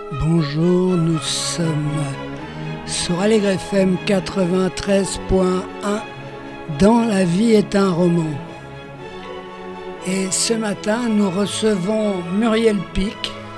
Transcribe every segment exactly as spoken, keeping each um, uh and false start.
Bonjour, nous sommes sur Allegre F M quatre-vingt-treize point un dans La vie est un roman. Et ce matin, nous recevons Muriel Pic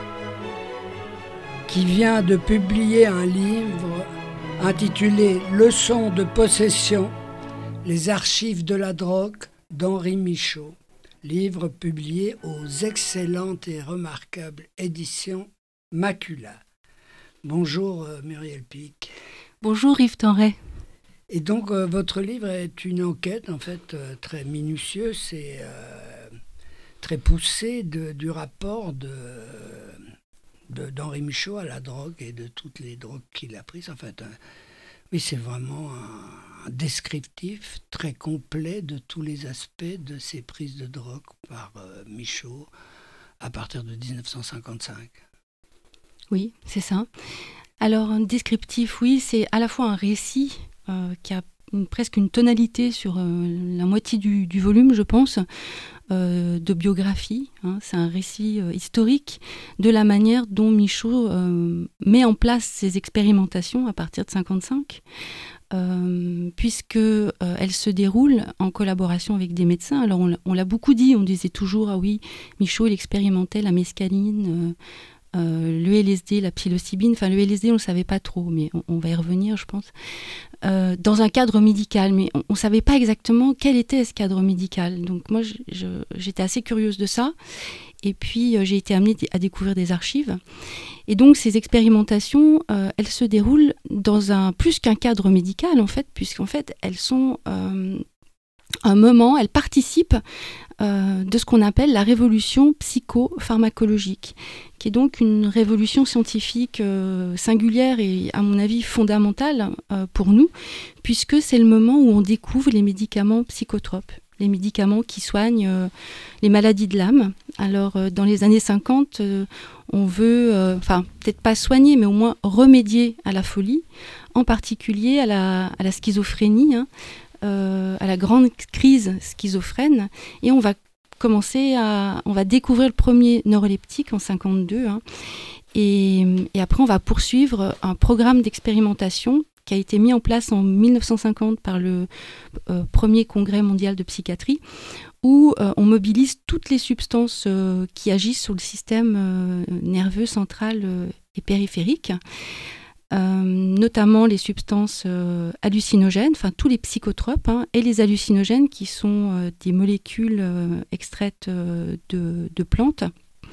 qui vient de publier un livre intitulé « Leçons de possession, les archives de la drogue » d'Henri Michaud. Livre publié aux excellentes et remarquables éditions Macula. Bonjour euh, Muriel Pic. Bonjour Yves Tenray. Et donc euh, votre livre est une enquête en fait euh, très minutieuse et euh, très poussée de, du rapport de, de, d'Henri Michaud à la drogue et de toutes les drogues qu'il a prises. En fait, euh, oui, c'est vraiment un, un descriptif très complet de tous les aspects de ces prises de drogue par euh, Michaud à partir de dix-neuf cent cinquante-cinq. Oui, c'est ça. Alors, un descriptif, oui, c'est à la fois un récit euh, qui a une, presque une tonalité sur euh, la moitié du, du volume, je pense, euh, de biographie. Hein. C'est un récit euh, historique de la manière dont Michaud euh, met en place ses expérimentations à partir de cinquante-cinq, euh, puisque euh, elles se déroulent en collaboration avec des médecins. Alors, on l'a, on l'a beaucoup dit, on disait toujours, ah oui, Michaud, il expérimentait la mescaline, euh, Euh, le L S D, la psilocybine, enfin le L S D on ne le savait pas trop, mais on, on va y revenir je pense, euh, dans un cadre médical, mais on ne savait pas exactement quel était ce cadre médical. Donc moi je, je, j'étais assez curieuse de ça, et puis euh, j'ai été amenée à découvrir des archives, et donc ces expérimentations, euh, elles se déroulent dans un plus qu'un cadre médical en fait, puisqu'en fait elles sont euh, un moment, elles participent euh, de ce qu'on appelle la révolution psychopharmacologique, qui est donc une révolution scientifique euh, singulière et à mon avis fondamentale euh, pour nous, puisque c'est le moment où on découvre les médicaments psychotropes, les médicaments qui soignent euh, les maladies de l'âme. Alors euh, dans les années cinquante, euh, on veut, euh, enfin peut-être pas soigner, mais au moins remédier à la folie, en particulier à la, à la schizophrénie, hein, Euh, à la grande crise schizophrène, et on va commencer à, on va découvrir le premier neuroleptique en cinquante-deux, hein, et, et après on va poursuivre un programme d'expérimentation qui a été mis en place en dix-neuf cent cinquante par le euh, premier congrès mondial de psychiatrie, où euh, on mobilise toutes les substances euh, qui agissent sur le système euh, nerveux central euh, et périphérique. Euh, notamment les substances euh, hallucinogènes, enfin tous les psychotropes, hein, et les hallucinogènes qui sont euh, des molécules euh, extraites euh, de, de plantes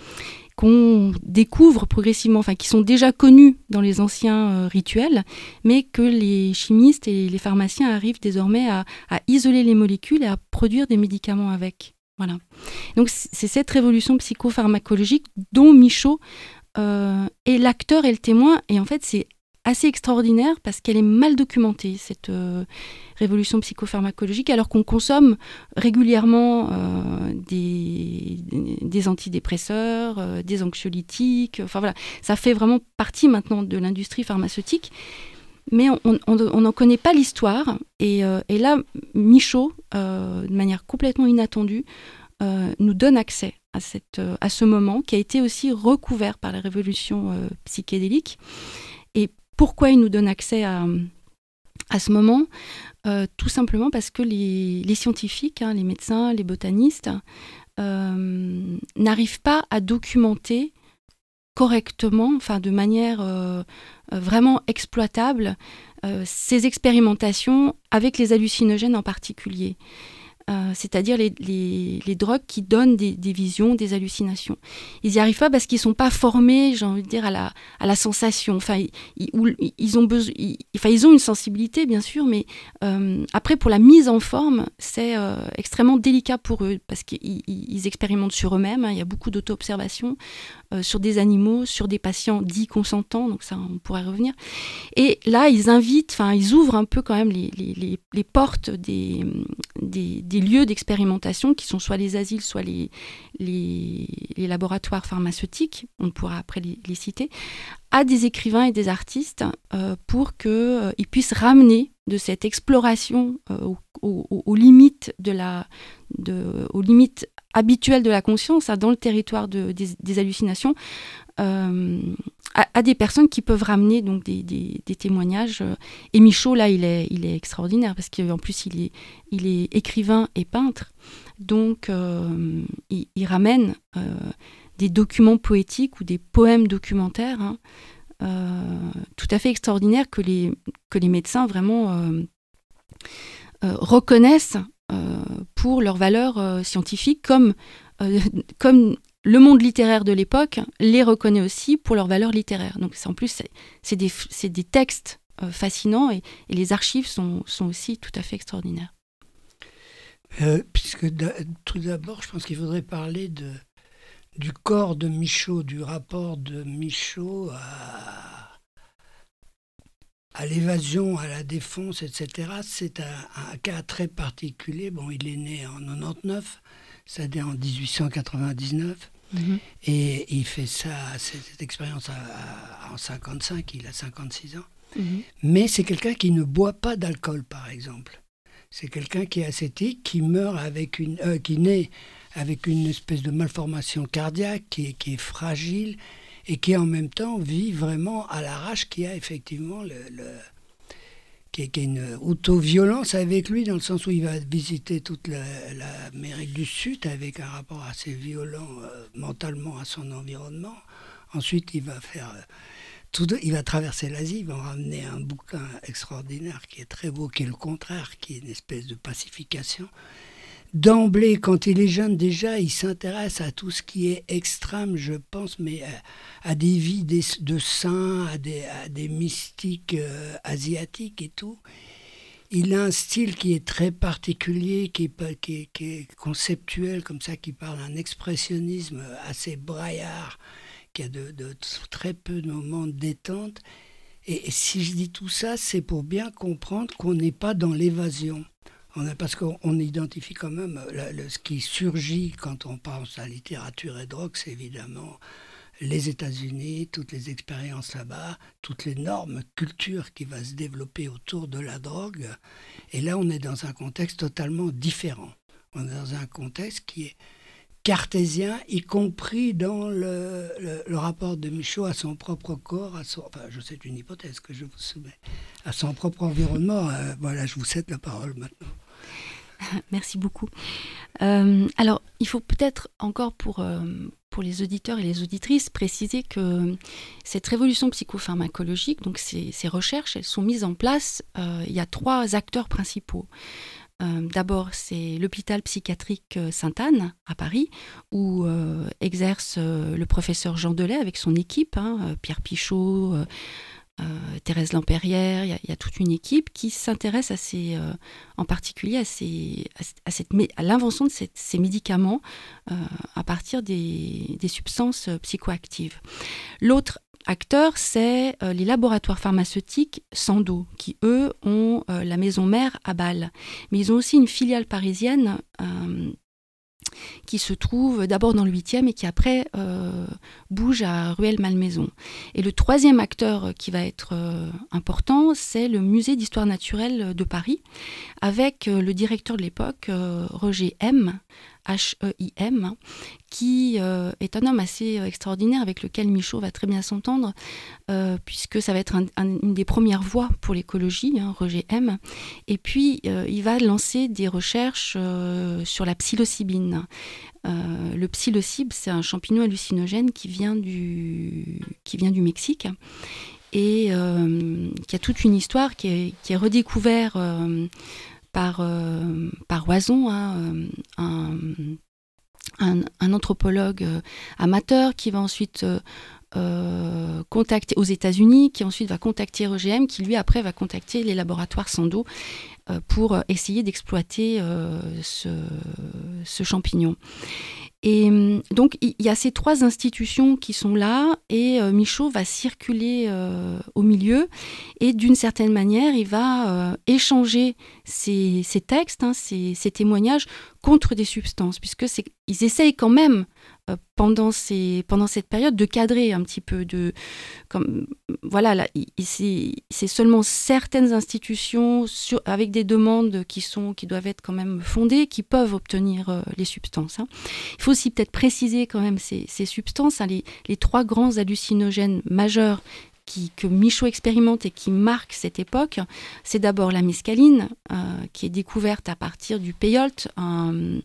qu'on découvre progressivement, enfin qui sont déjà connues dans les anciens euh, rituels, mais que les chimistes et les pharmaciens arrivent désormais à, à isoler les molécules et à produire des médicaments avec. Voilà. Donc c'est cette révolution psychopharmacologique dont Michaud euh, est l'acteur et le témoin, et en fait c'est assez extraordinaire parce qu'elle est mal documentée, cette euh, révolution psychopharmacologique, alors qu'on consomme régulièrement euh, des, des antidépresseurs, euh, des anxiolytiques, enfin voilà, ça fait vraiment partie maintenant de l'industrie pharmaceutique, mais on n'en connaît pas l'histoire, et, euh, et là, Michaud, euh, de manière complètement inattendue, euh, nous donne accès à, cette, euh, à ce moment qui a été aussi recouvert par la révolution euh, psychédélique. Et pourquoi il nous donne accès à, à ce moment ? euh, Tout simplement parce que les, les scientifiques, hein, les médecins, les botanistes, euh, n'arrivent pas à documenter correctement, enfin de manière euh, vraiment exploitable, euh, ces expérimentations avec les hallucinogènes en particulier. Euh, c'est-à-dire les, les, les drogues qui donnent des, des visions, des hallucinations. Ils n'y arrivent pas parce qu'ils ne sont pas formés, j'ai envie de dire, à la, à la sensation. Enfin, ils, ils, ont besoin, ils, enfin, ils ont une sensibilité, bien sûr, mais euh, après, pour la mise en forme, c'est euh, extrêmement délicat pour eux, parce qu'ils ils expérimentent sur eux-mêmes, hein, il y a beaucoup d'auto-observations euh, sur des animaux, sur des patients dits consentants, donc ça, on pourrait revenir. Et là, ils invitent, enfin, ils ouvrent un peu quand même les, les, les, les portes des, des, des lieux d'expérimentation qui sont soit les asiles, soit les, les, les laboratoires pharmaceutiques, on pourra après les, les citer, à des écrivains et des artistes euh, pour qu'ils euh, puissent ramener de cette exploration euh, aux, aux, aux limites de la, de, aux limites habituelles de la conscience, hein, dans le territoire de, des, des hallucinations, euh, à, à des personnes qui peuvent ramener donc des, des, des témoignages. Et Michaud, là, il est, il est extraordinaire parce qu'en plus, il est, il est écrivain et peintre. Donc, euh, il, il ramène euh, des documents poétiques ou des poèmes documentaires hein, euh, tout à fait extraordinaires que les, que les médecins vraiment euh, euh, reconnaissent euh, pour leur valeur euh, scientifique, comme, euh, comme le monde littéraire de l'époque les reconnaît aussi pour leur valeur littéraire. Donc c'est, en plus, c'est, c'est, des, c'est des textes euh, fascinants et, et les archives sont, sont aussi tout à fait extraordinaires. Euh, puisque d- tout d'abord, je pense qu'il faudrait parler de, du corps de Michaud, du rapport de Michaud à, à l'évasion, à la défense, et cetera. C'est un, un cas très particulier. Bon, il est né en quatre-vingt-dix-neuf, c'est-à-dire en dix-huit cent quatre-vingt-dix-neuf. Mmh. Et il fait ça, cette expérience à, à, en cinquante-cinq, il a cinquante-six ans. Mmh. Mais c'est quelqu'un qui ne boit pas d'alcool, par exemple. C'est quelqu'un qui est ascétique, qui meurt avec une, euh, qui naît avec une espèce de malformation cardiaque, qui est, qui est fragile et qui en même temps vit vraiment à l'arrache, qui a effectivement le, le qui, est, qui a une auto-violence avec lui, dans le sens où il va visiter toute la, l'Amérique du Sud avec un rapport assez violent euh, mentalement à son environnement. Ensuite, il va faire euh, Tout de, il va traverser l'Asie, il va ramener un bouquin extraordinaire qui est très beau, qui est le contraire, qui est une espèce de pacification. D'emblée, quand il est jeune déjà, il s'intéresse à tout ce qui est extrême, je pense, mais à, à des vies des, de saints, à des, à des mystiques euh, asiatiques et tout. Il a un style qui est très particulier, qui est, qui est, qui est conceptuel, comme ça, qui parle d'un expressionnisme assez braillard, qui a de, de très peu de moments de détente. Et, et si je dis tout ça, c'est pour bien comprendre qu'on n'est pas dans l'évasion. On a, parce qu'on on identifie quand même la, le, ce qui surgit quand on pense à littérature et drogue, c'est évidemment les États-Unis, toutes les expériences là-bas, toute l'énorme culture qui va se développer autour de la drogue. Et là, on est dans un contexte totalement différent. On est dans un contexte qui est cartésien, y compris dans le, le, le rapport de Michaud à son propre corps, à son, enfin, je sais, c'est une hypothèse que je vous soumets, à son propre environnement. Euh, voilà, je vous cède la parole maintenant. Merci beaucoup. Euh, alors, il faut peut-être encore pour, euh, pour les auditeurs et les auditrices préciser que cette révolution psychopharmacologique, donc ces, ces recherches, elles sont mises en place. Euh, il y a trois acteurs principaux. Euh, d'abord, c'est l'hôpital psychiatrique Sainte-Anne à Paris, où euh, exerce euh, le professeur Jean Delay avec son équipe, hein, euh, Pierre Pichot, euh, euh, Thérèse Lampérière. Il y, y a toute une équipe qui s'intéresse à ces, euh, en particulier à, ces, à, à, cette, à l'invention de ces, ces médicaments euh, à partir des, des substances psychoactives. L'autre acteurs, c'est euh, les laboratoires pharmaceutiques Sandoz, qui, eux, ont euh, la maison mère à Bâle. Mais ils ont aussi une filiale parisienne euh, qui se trouve d'abord dans le huitième et qui, après, euh, bouge à Rueil-Malmaison. Et le troisième acteur qui va être euh, important, c'est le Musée d'histoire naturelle de Paris, avec euh, le directeur de l'époque, euh, Roger M., H E I M, qui euh, est un homme assez euh, extraordinaire avec lequel Michaud va très bien s'entendre, euh, puisque ça va être un, un, une des premières voix pour l'écologie, hein, Roger M. Et puis, euh, il va lancer des recherches euh, sur la psilocybine. Euh, le psilocybe, c'est un champignon hallucinogène qui vient du, qui vient du Mexique et euh, qui a toute une histoire qui est, qui est redécouvert euh, par, euh, par Oison, hein, un, un, un anthropologue euh, amateur qui va ensuite euh, euh, contacter aux États-Unis, qui ensuite va contacter Roger M, qui lui après va contacter les laboratoires Sandoz euh, pour essayer d'exploiter euh, ce, ce champignon. Et donc, il y a ces trois institutions qui sont là et euh, Michaud va circuler euh, au milieu et d'une certaine manière, il va euh, échanger ces, ces textes, hein, ces, ces témoignages contre des substances, puisque c'est, ils essayent quand même euh, pendant, ces, pendant cette période, de cadrer un petit peu. De, comme, voilà, là, il, c'est, c'est seulement certaines institutions sur, avec des demandes qui, sont, qui doivent être quand même fondées qui peuvent obtenir euh, les substances. Hein. Il faut aussi peut-être préciser quand même ces, ces substances, hein, les, les trois grands hallucinogènes majeurs Qui, que Michaud expérimente et qui marque cette époque, c'est d'abord la mescaline, euh, qui est découverte à partir du peyote, un,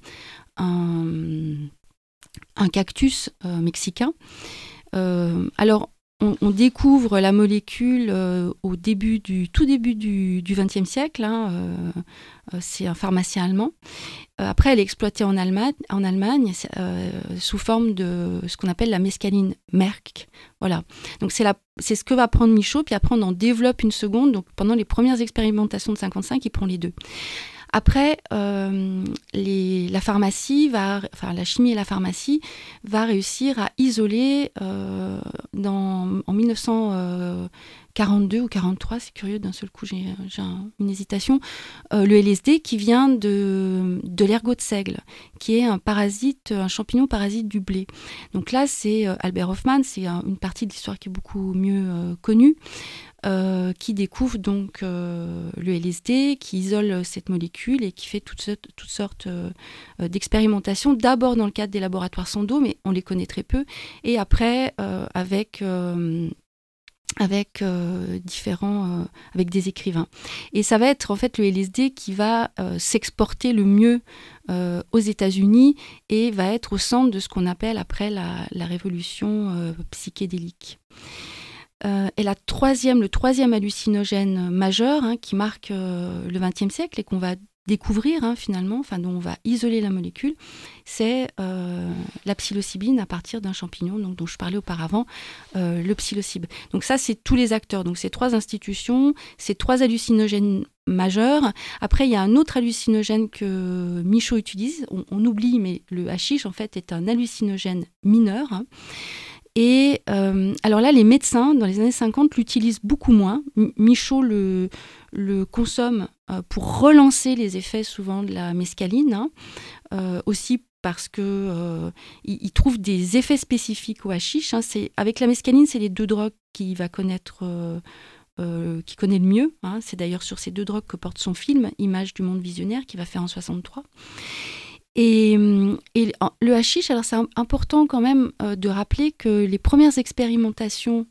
un, un cactus euh, mexicain. Euh, alors, on, on découvre la molécule euh, au début du, tout début du vingtième siècle. Hein, euh, c'est un pharmacien allemand. Euh, après, elle est exploitée en Allemagne, en Allemagne euh, sous forme de ce qu'on appelle la mescaline Merck. Voilà. Donc, c'est, la, c'est ce que va prendre Michaud, puis après, on en développe une seconde. Donc, pendant les premières expérimentations de cinquante-cinq, il prend les deux. Après, euh, les, la pharmacie va, enfin la chimie et la pharmacie va réussir à isoler euh, dans, en dix-neuf cent quarante-deux ou quarante-trois, c'est curieux, d'un seul coup j'ai, j'ai un, une hésitation, euh, le L S D qui vient de, de l'ergot de seigle, qui est un parasite, un champignon parasite du blé. Donc là, c'est euh, Albert Hofmann, c'est un, une partie de l'histoire qui est beaucoup mieux euh, connue. Euh, qui découvre donc euh, le L S D, qui isole cette molécule et qui fait toutes, toutes sortes euh, d'expérimentations, d'abord dans le cadre des laboratoires Sandoz, mais on les connaît très peu, et après euh, avec, euh, avec, euh, différents, euh, avec des écrivains. Et ça va être en fait le L S D qui va euh, s'exporter le mieux euh, aux États-Unis et va être au centre de ce qu'on appelle après la, la révolution euh, psychédélique. Euh, et la troisième, le troisième hallucinogène majeur hein, qui marque euh, le vingtième siècle et qu'on va découvrir hein, finalement, enfin, dont on va isoler la molécule, c'est euh, la psilocybine à partir d'un champignon donc, dont je parlais auparavant, euh, le psilocybe. Donc ça, c'est tous les acteurs. Donc ces trois institutions, ces trois hallucinogènes majeurs. Après, il y a un autre hallucinogène que Michaud utilise. On, on oublie, mais le hashish, en fait, est un hallucinogène mineur. Hein. Et euh, alors là, les médecins, dans les années cinquante, l'utilisent beaucoup moins. M- Michaud le, le consomme euh, pour relancer les effets souvent de la mescaline, hein, euh, aussi parce qu'il euh, il trouve des effets spécifiques au hashish. Hein. C'est, avec la mescaline, c'est les deux drogues qu'il va connaître, euh, euh, qu'il connaît le mieux. Hein. C'est d'ailleurs sur ces deux drogues que porte son film, Images du monde visionnaire, qu'il va faire en soixante-trois. Et, et le hashish, alors c'est important quand même euh, de rappeler que les premières expérimentations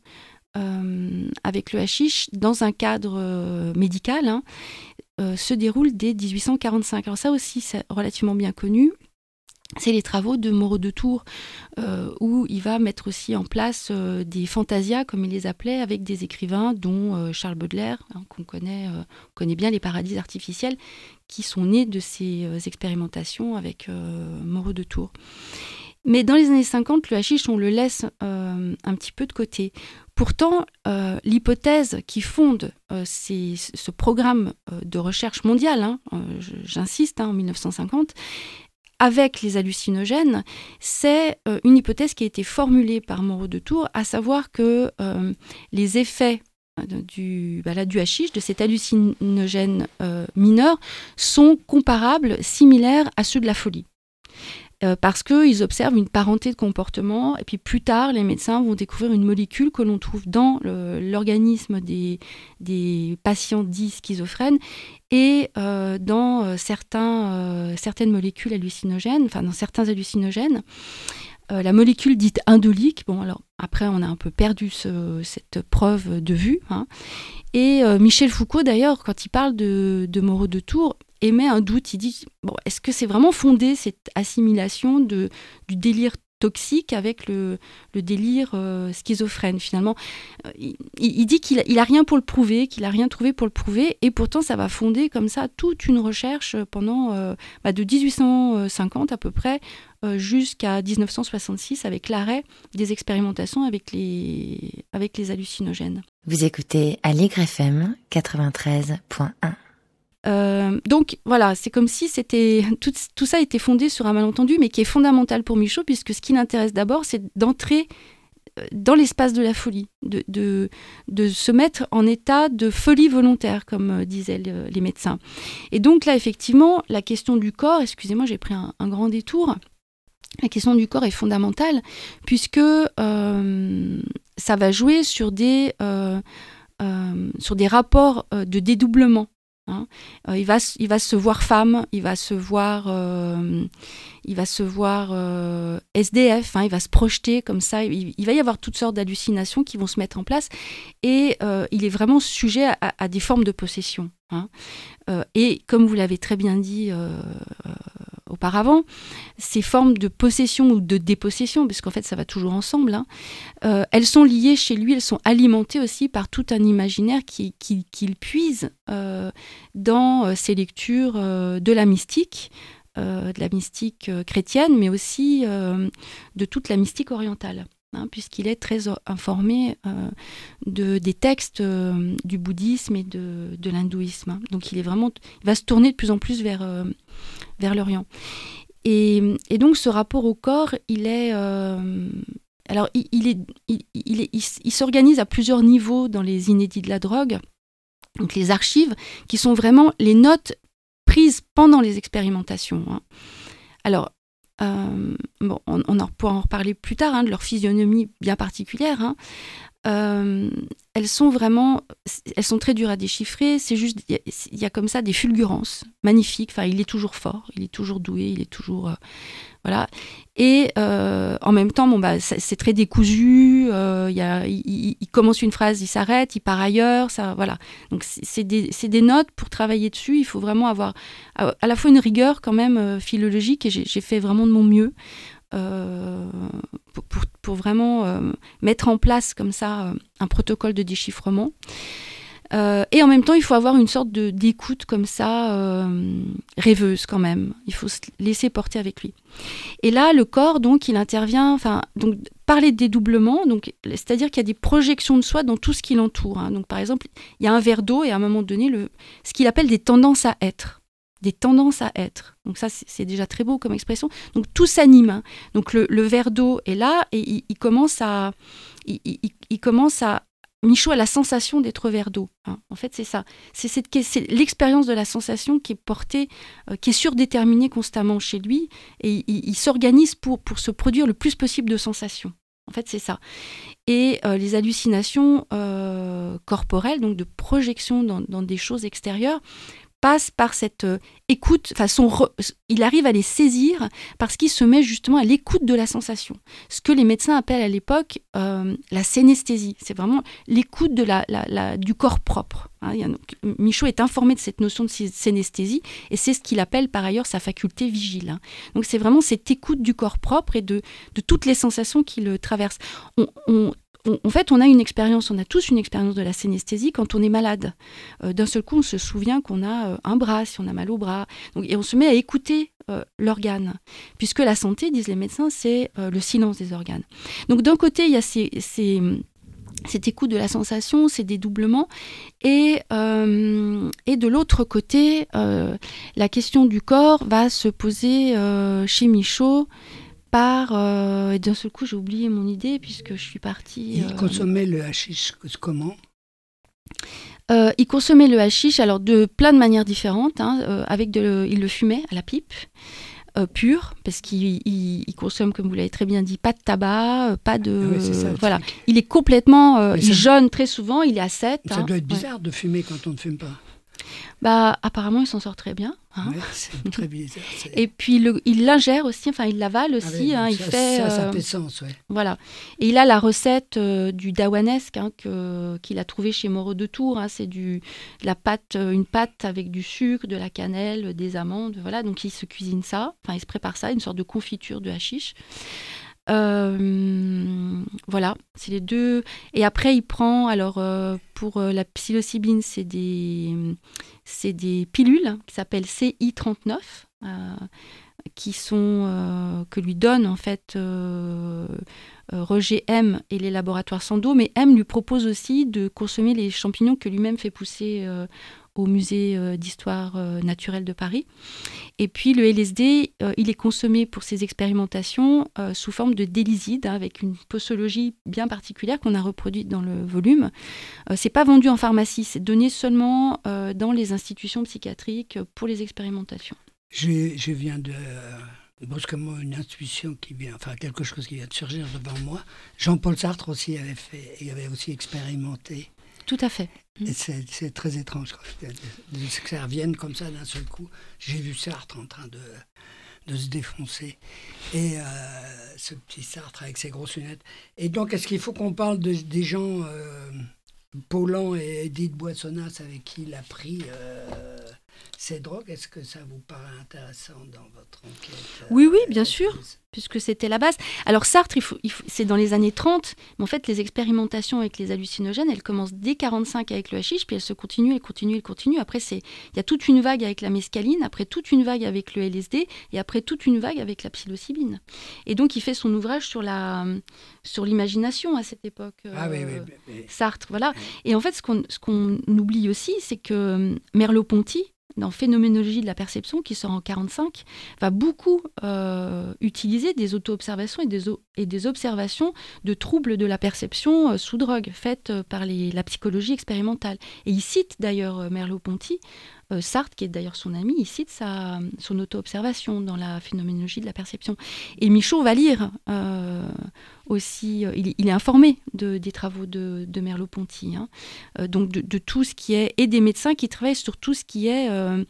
euh, avec le hashish dans un cadre euh, médical hein, euh, se déroulent dès dix-huit cent quarante-cinq. Alors ça aussi, c'est relativement bien connu. C'est les travaux de Moreau de Tours, euh, où il va mettre aussi en place euh, des fantasias, comme il les appelait, avec des écrivains, dont euh, Charles Baudelaire, hein, qu'on connaît, euh, on connaît bien, les paradis artificiels, qui sont nés de ces euh, expérimentations avec euh, Moreau de Tours. Mais dans les années cinquante, le hashish, on le laisse euh, un petit peu de côté. Pourtant, euh, l'hypothèse qui fonde euh, ces, ce programme euh, de recherche mondiale, hein, euh, j'insiste, hein, en dix-neuf cent cinquante, avec les hallucinogènes, c'est euh, une hypothèse qui a été formulée par Moreau de Tours, à savoir que euh, les effets du, bah là, du hashish, de cet hallucinogène euh, mineur, sont comparables, similaires à ceux de la folie. Euh, parce qu'ils observent une parenté de comportement, et puis plus tard, les médecins vont découvrir une molécule que l'on trouve dans le, l'organisme des, des patients dits schizophrènes, et euh, dans euh, certains, euh, certaines molécules hallucinogènes, enfin dans certains hallucinogènes, euh, la molécule dite indolique, bon alors après on a un peu perdu ce, cette preuve de vue, hein, et euh, Michel Foucault d'ailleurs, quand il parle de, de Moreau de Tours, émet un doute, il dit, bon, est-ce que c'est vraiment fondé cette assimilation de, du délire toxique avec le, le délire euh, schizophrène finalement. Euh, il, il dit qu'il n'a rien pour le prouver, qu'il n'a rien trouvé pour le prouver, et pourtant ça va fonder comme ça toute une recherche pendant euh, bah, de dix-huit cent cinquante à peu près euh, jusqu'à dix-neuf cent soixante-six avec l'arrêt des expérimentations avec les, avec les hallucinogènes. Vous écoutez Aligre F M quatre-vingt-treize point un. Euh, donc voilà, c'est comme si c'était tout, tout ça était fondé sur un malentendu, mais qui est fondamental pour Michaud, puisque ce qui l'intéresse d'abord, c'est d'entrer dans l'espace de la folie, de, de, de se mettre en état de folie volontaire, comme disaient le, les médecins. Et donc là, effectivement, la question du corps, excusez-moi, j'ai pris un, un grand détour, la question du corps est fondamentale, puisque euh, ça va jouer sur des, euh, euh, sur des rapports euh, de dédoublement. Hein. Euh, il, va, il va se voir femme, il va se voir, euh, il va se voir euh, S D F, hein, il va se projeter comme ça, il, il va y avoir toutes sortes d'hallucinations qui vont se mettre en place, et euh, il est vraiment sujet à, à des formes de possession. Hein. Euh, et comme vous l'avez très bien dit euh, euh, auparavant, ces formes de possession ou de dépossession, parce qu'en fait ça va toujours ensemble, hein, euh, elles sont liées chez lui, elles sont alimentées aussi par tout un imaginaire qui, qui, qu'il puise euh, dans euh, ses lectures euh, de la mystique, euh, de la mystique euh, chrétienne, mais aussi euh, de toute la mystique orientale. Hein, puisqu'il est très informé euh, de, des textes euh, du bouddhisme et de, de l'hindouisme. Hein. Donc il, est vraiment, il va se tourner de plus en plus vers, euh, vers l'Orient. Et, et donc ce rapport au corps, il est... Euh, alors il, il, est, il, il, est, il, il s'organise à plusieurs niveaux dans les inédits de la drogue, donc les archives, qui sont vraiment les notes prises pendant les expérimentations. Hein. Alors, Euh, bon, on, on en pourra en reparler plus tard, hein, de leur physionomie bien particulière. Hein. Euh, elles sont vraiment, elles sont très dures à déchiffrer. C'est juste, il y, y a comme ça des fulgurances magnifiques. Enfin, il est toujours fort, il est toujours doué, il est toujours, euh, voilà. Et euh, en même temps, bon bah, c'est, c'est très décousu. Euh, y a, il, il, il commence une phrase, il s'arrête, il part ailleurs. Ça, voilà. Donc c'est, c'est, des, c'est des notes pour travailler dessus. Il faut vraiment avoir à, à la fois une rigueur quand même euh, philologique. Et j'ai, j'ai fait vraiment de mon mieux. Euh, pour, pour, pour vraiment euh, mettre en place comme ça euh, un protocole de déchiffrement. Euh, et en même temps, il faut avoir une sorte de, d'écoute comme ça, euh, rêveuse quand même. Il faut se laisser porter avec lui. Et là, le corps, donc, il intervient, enfin, donc, parler de dédoublement, donc, c'est-à-dire qu'il y a des projections de soi dans tout ce qui l'entoure. Hein. Donc, par exemple, il y a un verre d'eau et à un moment donné, le, ce qu'il appelle des tendances à être. Des tendances à être. Donc ça, c'est, c'est déjà très beau comme expression. Donc tout s'anime. Hein. Donc le, le verre d'eau est là et il, il commence à... Il, il, il commence à... Michaud a la sensation d'être verre d'eau. Hein. En fait, c'est ça. C'est, cette, c'est l'expérience de la sensation qui est portée, euh, qui est surdéterminée constamment chez lui et il, il s'organise pour, pour se produire le plus possible de sensations. En fait, c'est ça. Et euh, les hallucinations euh, corporelles, donc de projection dans, dans des choses extérieures, passe par cette euh, écoute, enfin son re, il arrive à les saisir parce qu'il se met justement à l'écoute de la sensation. Ce que les médecins appellent à l'époque euh, la synesthésie. C'est vraiment l'écoute de la, la, la, du corps propre. Hein, il y a, donc, Michaud est informé de cette notion de synesthésie et c'est ce qu'il appelle par ailleurs sa faculté vigile. Hein. Donc c'est vraiment cette écoute du corps propre et de, de toutes les sensations qui le traversent. On, on, En fait, on a une expérience, on a tous une expérience de la synesthésie quand on est malade. Euh, d'un seul coup, on se souvient qu'on a euh, un bras, si on a mal au bras. Donc, et on se met à écouter euh, l'organe. Puisque la santé, disent les médecins, c'est euh, le silence des organes. Donc, d'un côté, il y a ces, ces, cette écoute de la sensation, ces dédoublements. Et, euh, et de l'autre côté, euh, la question du corps va se poser euh, chez Michaud. Par, euh, et d'un seul coup, j'ai oublié mon idée puisque je suis partie... Il euh, consommait le hashish comment euh, Il consommait le hashish alors de plein de manières différentes. Hein, euh, avec de, il le fumait à la pipe, euh, pur, parce qu'il il, il consomme, comme vous l'avez très bien dit, pas de tabac, pas de... Ah ouais, c'est ça, voilà. Il est complètement... Euh, il ça, jeûne très souvent, il est ascète. Ça hein, doit être bizarre ouais. de fumer quand on ne fume pas. Bah, apparemment, il s'en sort très bien. Hein. Ouais, c'est très bizarre. C'est... Et puis, le, il l'ingère aussi, enfin, il l'avale aussi. Ah ouais, hein, il ça, fait, ça, ça euh, fait sens, ouais. Voilà. Et il a la recette euh, du dawanesque hein, que, qu'il a trouvé chez Moreau de Tours. Hein, c'est du, de la pâte, une pâte avec du sucre, de la cannelle, des amandes. Voilà. Donc, il se cuisine ça. Enfin, il se prépare ça, une sorte de confiture de hashish. Euh, voilà, c'est les deux. Et après, il prend, alors euh, pour euh, la psilocybine, c'est des, c'est des pilules qui s'appellent C I trente-neuf, euh, qui sont, euh, que lui donne en fait euh, euh, Roger M et les laboratoires Sandoz. Mais M lui propose aussi de consommer les champignons que lui-même fait pousser euh, au musée euh, d'histoire euh, naturelle de Paris. Et puis le L S D, euh, il est consommé pour ses expérimentations euh, sous forme de délyside, hein, avec une posologie bien particulière qu'on a reproduite dans le volume. Euh, c'est pas vendu en pharmacie, c'est donné seulement euh, dans les institutions psychiatriques pour les expérimentations. Je, je viens de, brusquement une intuition qui vient, enfin quelque chose qui vient de surgir devant moi. Jean-Paul Sartre aussi avait fait, il avait aussi expérimenté. Tout à fait. Et c'est, c'est très étrange quoi, que ça revienne comme ça d'un seul coup. J'ai vu Sartre en train de, de se défoncer. Et euh, ce petit Sartre avec ses grosses lunettes. Et donc, est-ce qu'il faut qu'on parle de, des gens, euh, Paulan et Edith Boissonnas, avec qui il a pris euh, ces drogues? Est-ce que ça vous paraît intéressant dans votre enquête? Oui, oui, bien sûr, puisque c'était la base. Alors Sartre, il faut, il faut, c'est dans les années trente, mais en fait, les expérimentations avec les hallucinogènes, elles commencent dès quarante-cinq avec le hashish, puis elles se continuent, elles continuent, elles continuent. Après, c'est, il y a toute une vague avec la mescaline, après toute une vague avec le L S D, et après toute une vague avec la psilocybine. Et donc, il fait son ouvrage sur, la, sur l'imagination à cette époque, euh, ah, oui, oui, oui, oui. Sartre, voilà. Et en fait, ce qu'on, ce qu'on oublie aussi, c'est que Merleau-Ponty, dans Phénoménologie de la perception, qui sort en quarante-cinq, va beaucoup euh, utiliser des auto-observations et des, o- et des observations de troubles de la perception euh, sous drogue, faites euh, par les, la psychologie expérimentale. Et il cite d'ailleurs euh, Merleau-Ponty, euh, Sartre, qui est d'ailleurs son ami, il cite sa, son auto-observation dans la Phénoménologie de la perception. Et Michaud va lire euh, aussi, euh, il, il est informé de, des travaux de, de Merleau-Ponty, hein, euh, donc de, de tout ce qui est, et des médecins qui travaillent sur tout ce qui est euh,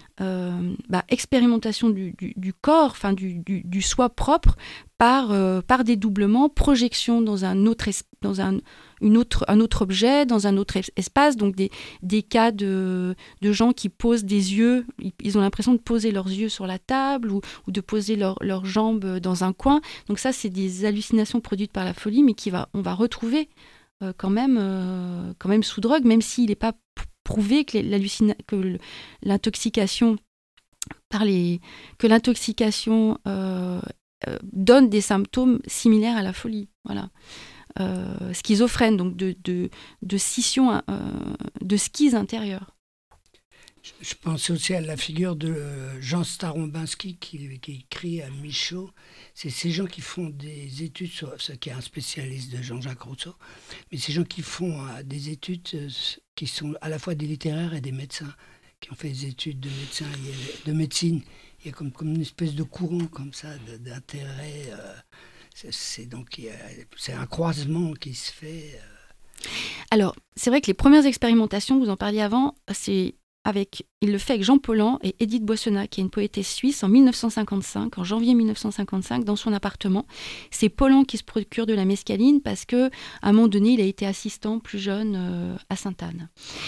euh, bah, expérimentation du, du, du corps, enfin du, du, du soi propre, par, euh, par dédoublement, projection dans un autre, es- dans un, une autre, un autre objet, dans un autre es- espace, donc des, des cas de, de gens qui posent des yeux, ils, ils ont l'impression de poser leurs yeux sur la table ou, ou de poser leur, leurs jambes dans un coin. Donc ça, c'est des hallucinations produites par la folie, mais qui va, on va retrouver euh, quand, même, euh, quand même sous drogue, même s'il n'est pas p- prouvé que, les, l'hallucina- que le- l'intoxication par les, que l'intoxication euh, euh, donne des symptômes similaires à la folie. Voilà. Euh, schizophrène, donc de, de, de scission, euh, de schise intérieure. Je, je pense aussi à la figure de Jean Starobinsky qui, qui écrit à Michaud. C'est ces gens qui font des études, sur ce qui est un spécialiste de Jean-Jacques Rousseau, mais ces gens qui font euh, des études euh, qui sont à la fois des littéraires et des médecins, qui ont fait des études de, médecin, de médecine. Il y a comme, comme une espèce de courant comme ça de, d'intérêt. Euh, c'est, c'est, donc, il y a, c'est un croisement qui se fait. Euh... Alors, c'est vrai que les premières expérimentations, vous en parliez avant, c'est avec, il le fait avec Jean Paulan et Edith Boissonnas, qui est une poétesse suisse, en dix-neuf cent cinquante-cinq, en janvier dix-neuf cent cinquante-cinq, dans son appartement. C'est Paulan qui se procure de la mescaline parce qu'à un moment donné, il a été assistant plus jeune euh, à Sainte-Anne.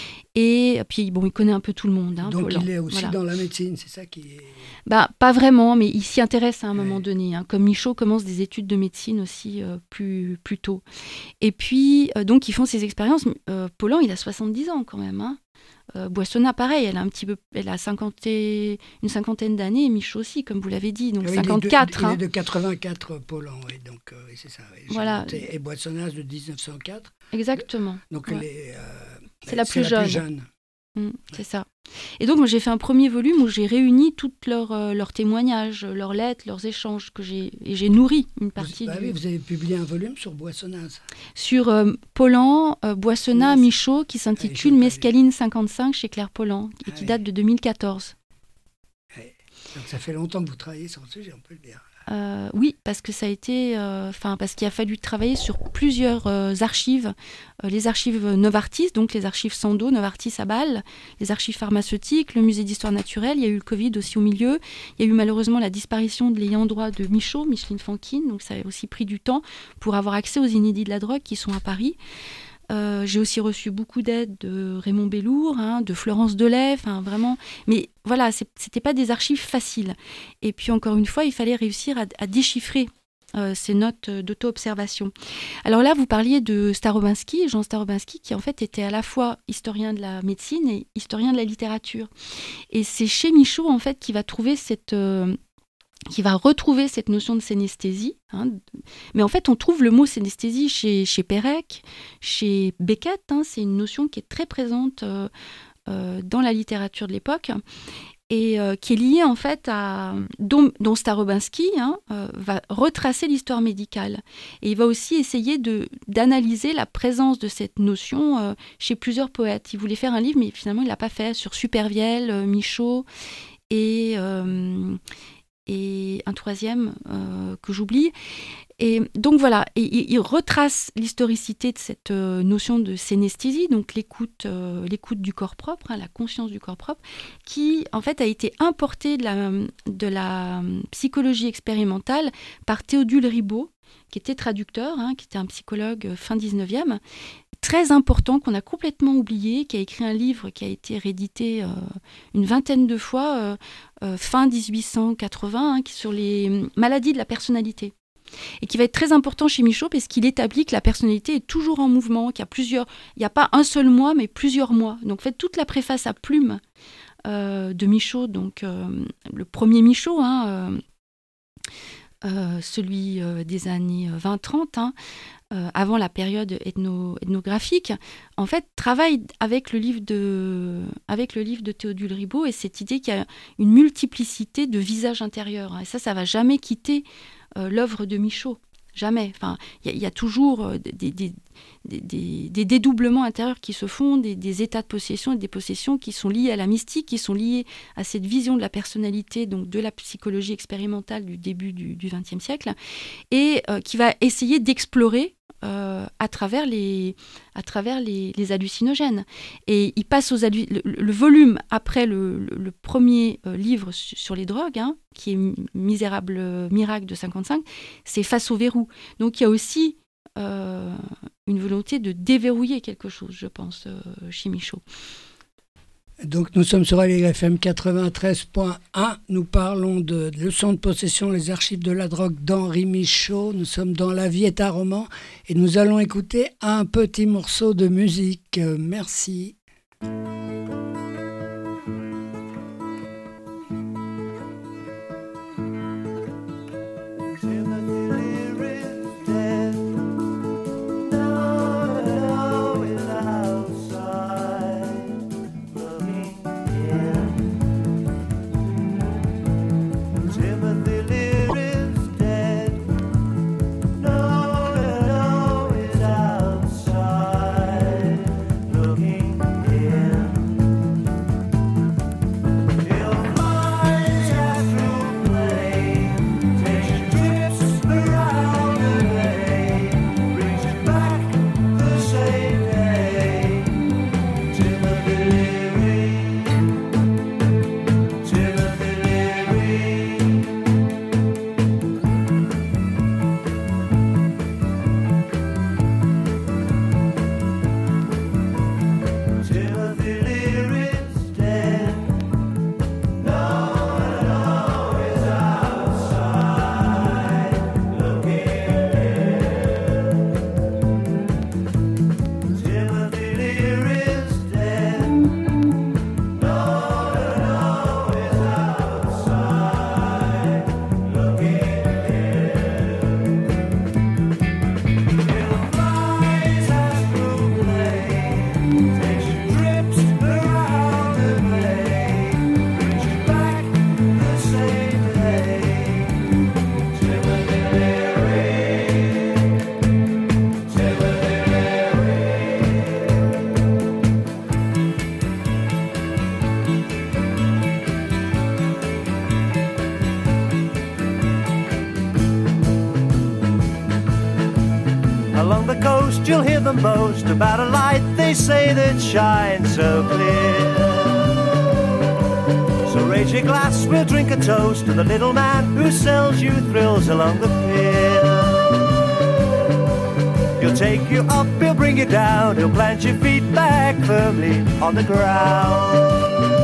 Et puis, bon, il connaît un peu tout le monde. Hein, Donc, Paulan. il est aussi voilà. dans la médecine, c'est ça qui est... Bah, pas vraiment, mais il s'y intéresse à un ouais. moment donné. Hein, comme Michaud commence des études de médecine aussi euh, plus, plus tôt. Et puis, euh, donc, ils font ces expériences. Euh, Paulan, il a soixante-dix ans quand même. Hein. Euh, Boissonnas, pareil, elle a un petit peu, elle a cinquante et, une cinquantaine d'années, et Michaud aussi, comme vous l'avez dit, donc oui, cinquante-quatre. Il est de, hein. il est de quatre-vingt-quatre, Paulan, oui, donc euh, oui, c'est ça. Oui. Voilà. Et Boissonnas de dix-neuf cent quatre. Exactement. Donc ouais. elle est, euh, c'est la c'est plus la jeune. Plus jeune. Mmh, c'est ouais. ça. Et donc, moi, j'ai fait un premier volume où j'ai réuni tous leurs, euh, leurs témoignages, leurs lettres, leurs échanges, que j'ai, et j'ai nourri une partie vous, bah du... oui, vous avez publié un volume sur Boissonnas. Sur euh, Paulan, euh, Boissonnas, oui, Michaud, qui s'intitule ah, Mescaline cinquante-cinq chez Claire Paulan, et ah, qui oui. date de deux mille quatorze. Oui. Donc, ça fait longtemps que vous travaillez sur le sujet, on peut le dire. Euh, oui, parce que ça a été, enfin euh, parce qu'il a fallu travailler sur plusieurs euh, archives, euh, les archives Novartis, donc les archives Sandoz, Novartis à Bâle, les archives pharmaceutiques, le musée d'histoire naturelle. Il y a eu le Covid aussi au milieu. Il y a eu malheureusement la disparition de l'ayant droit de Michaud, Micheline Fankin, donc ça a aussi pris du temps pour avoir accès aux inédits de la drogue qui sont à Paris. Euh, j'ai aussi reçu beaucoup d'aide de Raymond Bellour, hein, de Florence Delay, enfin vraiment. Mais voilà, c'est, c'était pas des archives faciles. Et puis encore une fois, il fallait réussir à, à déchiffrer euh, ces notes d'auto-observation. Alors là, vous parliez de Starobinsky, Jean Starobinsky, qui en fait était à la fois historien de la médecine et historien de la littérature. Et c'est chez Michaud en fait qu'il va trouver cette euh, qui va retrouver cette notion de synesthésie. Hein. Mais en fait, on trouve le mot synesthésie chez, chez Pérec, chez Beckett. Hein. C'est une notion qui est très présente euh, euh, dans la littérature de l'époque et euh, qui est liée en fait à... dont, dont Starobinsky hein, euh, va retracer l'histoire médicale. Et il va aussi essayer de, d'analyser la présence de cette notion euh, chez plusieurs poètes. Il voulait faire un livre, mais finalement, il ne l'a pas fait, sur Supervielle, euh, Michaud et... Euh, et un troisième euh, que j'oublie. Et donc voilà, et, il, il retrace l'historicité de cette euh, notion de synesthésie, donc l'écoute, euh, l'écoute du corps propre, hein, la conscience du corps propre, qui en fait a été importée de la, de la psychologie expérimentale par Théodule Ribot, qui était traducteur, hein, qui était un psychologue fin dix-neuvième, très important, qu'on a complètement oublié, qui a écrit un livre qui a été réédité euh, une vingtaine de fois, euh, euh, fin dix-huit cent quatre-vingts, hein, sur les maladies de la personnalité. Et qui va être très important chez Michaud parce qu'il établit que la personnalité est toujours en mouvement, qu'il y a plusieurs, il n'y a pas un seul moi, mais plusieurs moi. Donc, en fait, toute la préface à plume euh, de Michaud, donc euh, le premier Michaud, hein, euh, euh, celui euh, des années vingt trente, hein, euh, avant la période ethno, ethnographique, en fait, travaille avec le livre de, avec le livre de Théodule Ribot et cette idée qu'il y a une multiplicité de visages intérieurs. Hein, et ça, ça ne va jamais quitter Euh, l'œuvre de Michaud, jamais. Enfin, il y, y a toujours euh, des, des, des, des, des dédoublements intérieurs qui se font, des, des états de possession et des possessions qui sont liés à la mystique, qui sont liés à cette vision de la personnalité, donc de la psychologie expérimentale du début du vingtième siècle, et euh, qui va essayer d'explorer Euh, à travers les, à travers les, les hallucinogènes. Et il passe aux hallu- le, le volume après le, le, le premier euh, livre su- sur les drogues, hein, qui est Misérable Miracle de cinquante-cinq, c'est Face au verrou. Donc il y a aussi euh, une volonté de déverrouiller quelque chose, je pense, euh, chez Michaud. Donc nous sommes sur Aligre F M quatre-vingt-treize point un, nous parlons de, de leçons de possession, les archives de la drogue d'Henri Michaud, nous sommes dans La vie est un roman et nous allons écouter un petit morceau de musique. Euh, merci. Along the coast you'll hear them boast about a light they say that shines so clear. So raise your glass, we'll drink a toast to the little man who sells you thrills along the pier. He'll take you up, he'll bring you down, he'll plant your feet back firmly on the ground.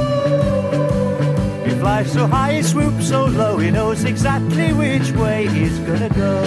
He flies so high, he swoops so low, he knows exactly which way he's gonna go.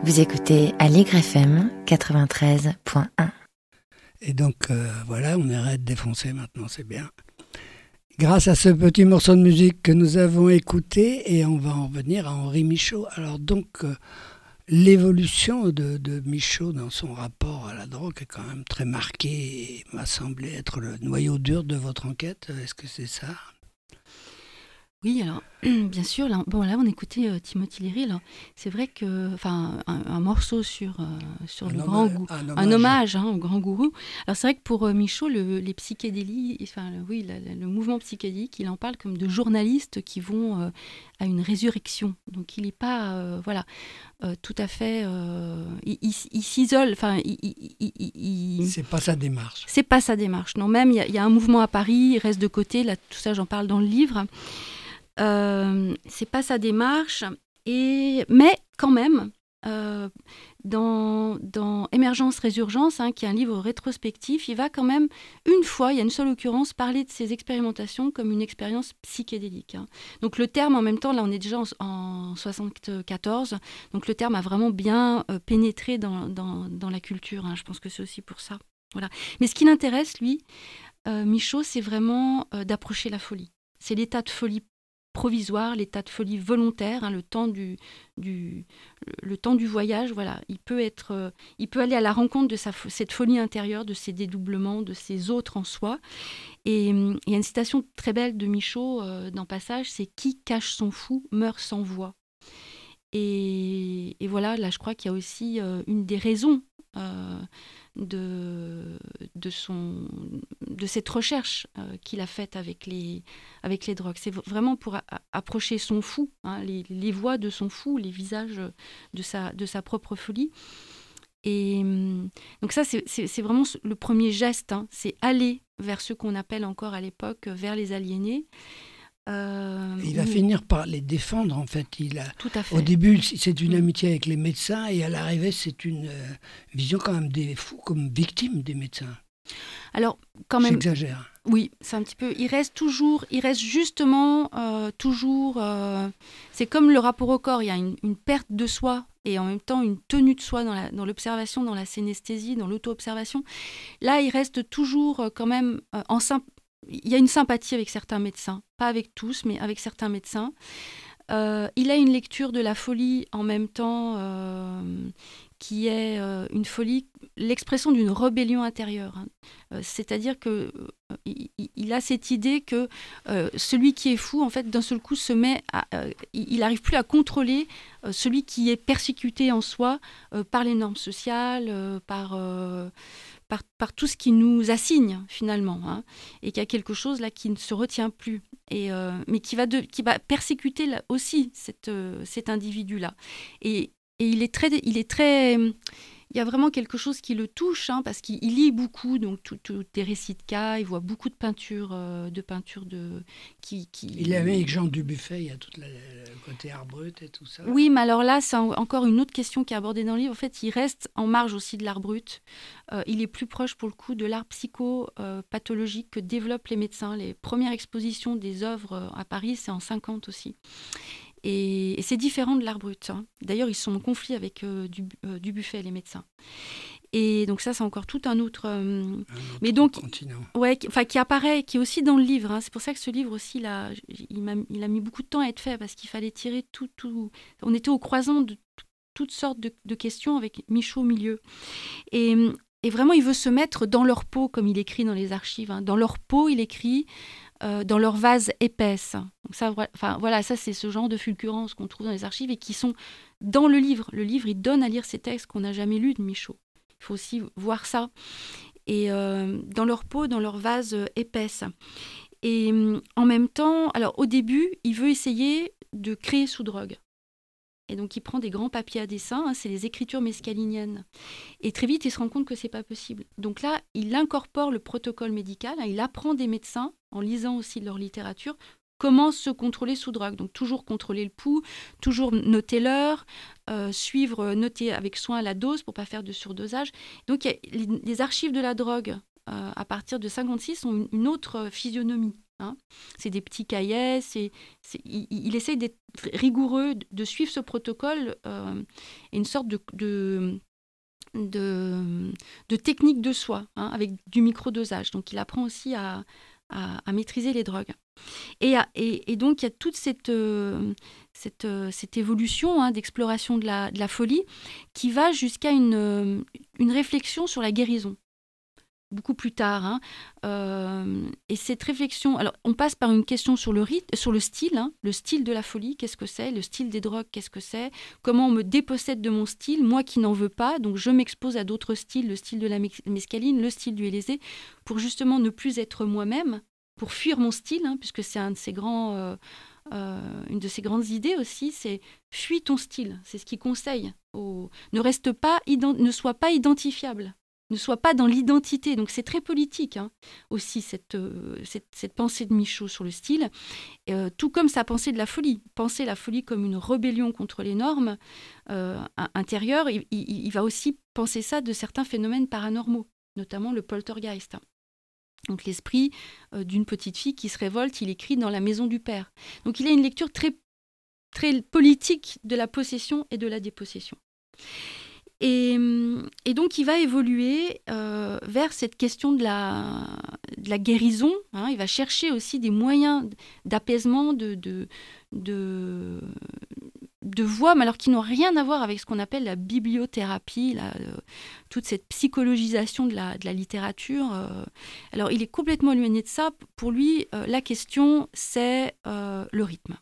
Vous écoutez Allegre F M quatre-vingt-treize point un. Et donc, euh, voilà, on arrête de défoncer maintenant, c'est bien. Grâce à ce petit morceau de musique que nous avons écouté, et on va en revenir à Henri Michaud. Alors donc, euh, l'évolution de, de Michaud dans son rapport à la drogue est quand même très marquée et m'a semblé être le noyau dur de votre enquête. Est-ce que c'est ça ? Oui, alors, bien sûr, là, bon, là on écoutait euh, Timothy Leary, alors, c'est vrai que, enfin, un, un morceau sur, euh, sur un le hommage, grand gourou, un hommage, un hommage hein, au grand gourou. Alors c'est vrai que pour euh, Michaud, le, les psychédélies, enfin, le, oui, la, la, le mouvement psychédélique, il en parle comme de journalistes qui vont euh, à une résurrection. Donc il n'est pas, euh, voilà, euh, tout à fait, euh, il, il, il s'isole, enfin, il, il, il, il... c'est pas sa démarche. C'est pas sa démarche. Non, même il y, y a un mouvement à Paris, il reste de côté. Là, tout ça, j'en parle dans le livre. Euh, c'est pas sa démarche, et, mais quand même, euh, dans, dans Émergence Résurgence, hein, qui est un livre rétrospectif, il va quand même, une fois, il y a une seule occurrence, parler de ses expérimentations comme une expérience psychédélique. Hein. Donc le terme, en même temps, là on est déjà en, en soixante-quatorze, donc le terme a vraiment bien euh, pénétré dans, dans, dans la culture, hein. Je pense que c'est aussi pour ça. Voilà. Mais ce qui l'intéresse, lui, euh, Michaud, c'est vraiment euh, d'approcher la folie. C'est l'état de folie provisoire, l'état de folie volontaire, hein, le temps du, du, le, le temps du voyage, voilà. Il peut être, euh, il peut aller à la rencontre de sa, cette folie intérieure, de ses dédoublements, de ses autres en soi. Et il y a une citation très belle de Michaud euh, dans Passage, c'est « Qui cache son fou meurt sans voix ». Et, et voilà, là je crois qu'il y a aussi euh, une des raisons euh, de, de, son, de cette recherche euh, qu'il a faite avec les, avec les drogues. C'est vraiment pour a, approcher son fou, hein, les, les voix de son fou, les visages de sa, de sa propre folie. Et donc ça, c'est, c'est, c'est vraiment le premier geste, hein, c'est aller vers ce qu'on appelle encore à l'époque, vers les aliénés. Euh, il va oui. finir par les défendre, en fait. Il a, Tout à fait. Au début, c'est une amitié avec les médecins, et à l'arrivée, c'est une euh, vision quand même des fous comme victimes des médecins. Alors, quand même... J'exagère. Oui, c'est un petit peu... Il reste toujours... Il reste justement euh, toujours... Euh, c'est comme le rapport au corps. Il y a une, une perte de soi et en même temps une tenue de soi dans, la, dans l'observation, dans la synesthésie, dans l'auto-observation. Là, il reste toujours euh, quand même euh, en symp- il y a une sympathie avec certains médecins, pas avec tous, mais avec certains médecins. Euh, il a une lecture de la folie en même temps euh, qui est euh, une folie, l'expression d'une rébellion intérieure. Hein. Euh, c'est-à-dire que euh, il, il a cette idée que euh, celui qui est fou, en fait, d'un seul coup, se met à, euh, il n'arrive plus à contrôler euh, celui qui est persécuté en soi euh, par les normes sociales, euh, par euh, Par, par tout ce qui nous assigne finalement, hein, et qu'il y a quelque chose là qui ne se retient plus, et, euh, mais qui va, de, qui va persécuter là, aussi cette, euh, cet individu-là. Et, et il est très... Il est très il y a vraiment quelque chose qui le touche, hein, parce qu'il lit beaucoup, donc tout, tout, des récits de cas, il voit beaucoup de peintures, euh, de peintures de... Qui, qui... Il est avec Jean Dubuffet, il y a tout le côté art brut et tout ça. Oui, mais alors là, c'est encore une autre question qui est abordée dans le livre. En fait, il reste en marge aussi de l'art brut. Euh, il est plus proche, pour le coup, de l'art psychopathologique que développent les médecins. Les premières expositions des œuvres à Paris, c'est en cinquante aussi. Et, et c'est différent de l'art brut. Hein. D'ailleurs, ils sont en conflit avec euh, du, euh, Dubuffet, les médecins. Et donc ça, c'est encore tout un autre... Euh, un autre mais donc, continent. Ouais, qui, qui apparaît, qui est aussi dans le livre. Hein. C'est pour ça que ce livre aussi, là, il, m'a, il a mis beaucoup de temps à être fait, parce qu'il fallait tirer tout... tout... On était au croisement de t- toutes sortes de, de questions avec Michaud au milieu. Et, et vraiment, il veut se mettre dans leur peau, comme il écrit dans les archives. Hein. Dans leur peau, il écrit... Euh, dans leur vase épaisse. Donc ça, enfin, voilà, ça c'est ce genre de fulgurance qu'on trouve dans les archives et qui sont dans le livre. Le livre, il donne à lire ces textes qu'on n'a jamais lus de Michaud. Il faut aussi voir ça. Et euh, dans leur peau, dans leur vase épaisse. Et euh, en même temps, alors au début, il veut essayer de créer sous drogue. Et donc il prend des grands papiers à dessin, hein, c'est les écritures mescaliniennes. Et très vite, il se rend compte que c'est pas possible. Donc là, il incorpore le protocole médical, hein, il apprend des médecins, en lisant aussi leur littérature, comment se contrôler sous drogue. Donc toujours contrôler le pouls, toujours noter l'heure, euh, suivre, noter avec soin la dose pour pas faire de surdosage. Donc y a, les, les archives de la drogue, euh, à partir de cinquante-six, ont une, une autre physionomie. Hein. C'est des petits cahiers, c'est, c'est, il, il essaye d'être rigoureux, de suivre ce protocole euh, et une sorte de, de, de, de technique de soi, hein, avec du microdosage. Donc il apprend aussi à, à, à maîtriser les drogues. Et, et, et donc il y a toute cette, euh, cette, euh, cette évolution hein, d'exploration de la, de la folie qui va jusqu'à une, une réflexion sur la guérison. Beaucoup plus tard. Hein. Euh, et cette réflexion, alors on passe par une question sur le rythme, sur le style, hein, le style de la folie, qu'est-ce que c'est, le style des drogues, qu'est-ce que c'est, comment on me dépossède de mon style, moi qui n'en veux pas, donc je m'expose à d'autres styles, le style de la mescaline, le style du L S D, pour justement ne plus être moi-même, pour fuir mon style, hein, puisque c'est un de ces grands, euh, euh, une de ses grandes idées aussi, c'est fuis ton style, c'est ce qu'il conseille. Au... Ne reste pas, ident... ne sois pas identifiable. Ne soit pas dans l'identité. Donc c'est très politique hein, aussi, cette, euh, cette, cette pensée de Michaud sur le style, euh, tout comme sa pensée de la folie. Penser la folie comme une rébellion contre les normes euh, intérieures, il, il, il va aussi penser ça de certains phénomènes paranormaux, notamment le poltergeist. Donc l'esprit euh, d'une petite fille qui se révolte, il écrit dans la maison du père. Donc il a une lecture très, très politique de la possession et de la dépossession. Et, et donc, il va évoluer euh, vers cette question de la, de la guérison. Hein. Il va chercher aussi des moyens d'apaisement, de, de, de, de voies, mais alors qui n'ont rien à voir avec ce qu'on appelle la bibliothérapie, la, euh, toute cette psychologisation de la, de la littérature. Euh. Alors, il est complètement éloigné de ça. Pour lui, euh, la question, c'est euh, le rythme.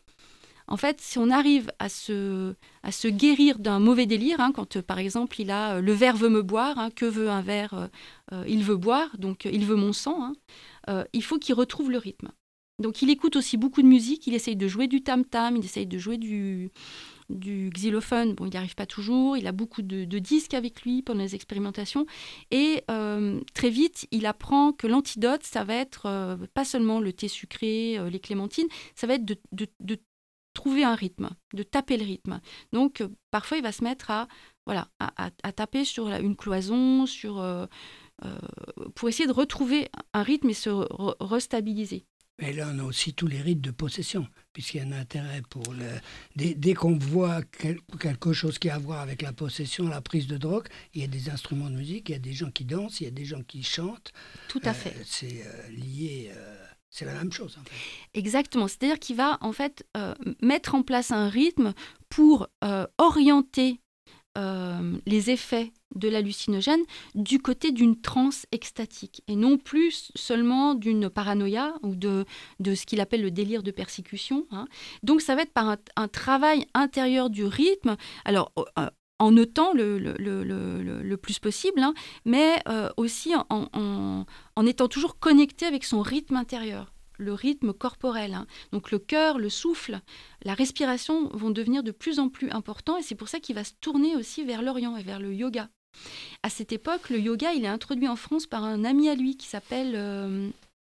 En fait, si on arrive à se, à se guérir d'un mauvais délire, hein, quand euh, par exemple il a euh, le verre veut me boire, hein, que veut un verre, euh, euh, il veut boire, donc euh, il veut mon sang, hein, euh, il faut qu'il retrouve le rythme. Donc il écoute aussi beaucoup de musique, il essaye de jouer du tam-tam, il essaye de jouer du, du xylophone, bon il n'y arrive pas toujours, il a beaucoup de, de disques avec lui pendant les expérimentations, et euh, très vite il apprend que l'antidote, ça va être euh, pas seulement le thé sucré, euh, les clémentines, ça va être de, de, de trouver un rythme, de taper le rythme. Donc, euh, parfois, il va se mettre à, voilà, à, à, à taper sur la, une cloison, sur, euh, euh, pour essayer de retrouver un rythme et se re- restabiliser. Et là, on a aussi tous les rites de possession, puisqu'il y a un intérêt pour le... Dès, dès qu'on voit quel, quelque chose qui a à voir avec la possession, la prise de drogue, il y a des instruments de musique, il y a des gens qui dansent, il y a des gens qui chantent. Tout à fait. Euh, c'est euh, lié... Euh... C'est la même chose, en fait. Exactement. C'est-à-dire qu'il va, en fait, euh, mettre en place un rythme pour euh, orienter euh, les effets de l'hallucinogène du côté d'une transe extatique et non plus seulement d'une paranoïa ou de, de ce qu'il appelle le délire de persécution. Hein. Donc, ça va être par un, un travail intérieur du rythme. Alors, euh, en notant le, le, le, le, le plus possible, hein, mais euh, aussi en, en, en étant toujours connecté avec son rythme intérieur, le rythme corporel. Hein. Donc le cœur, le souffle, la respiration vont devenir de plus en plus importants, et c'est pour ça qu'il va se tourner aussi vers l'Orient et vers le yoga. À cette époque, le yoga, il est introduit en France par un ami à lui qui s'appelle... Euh,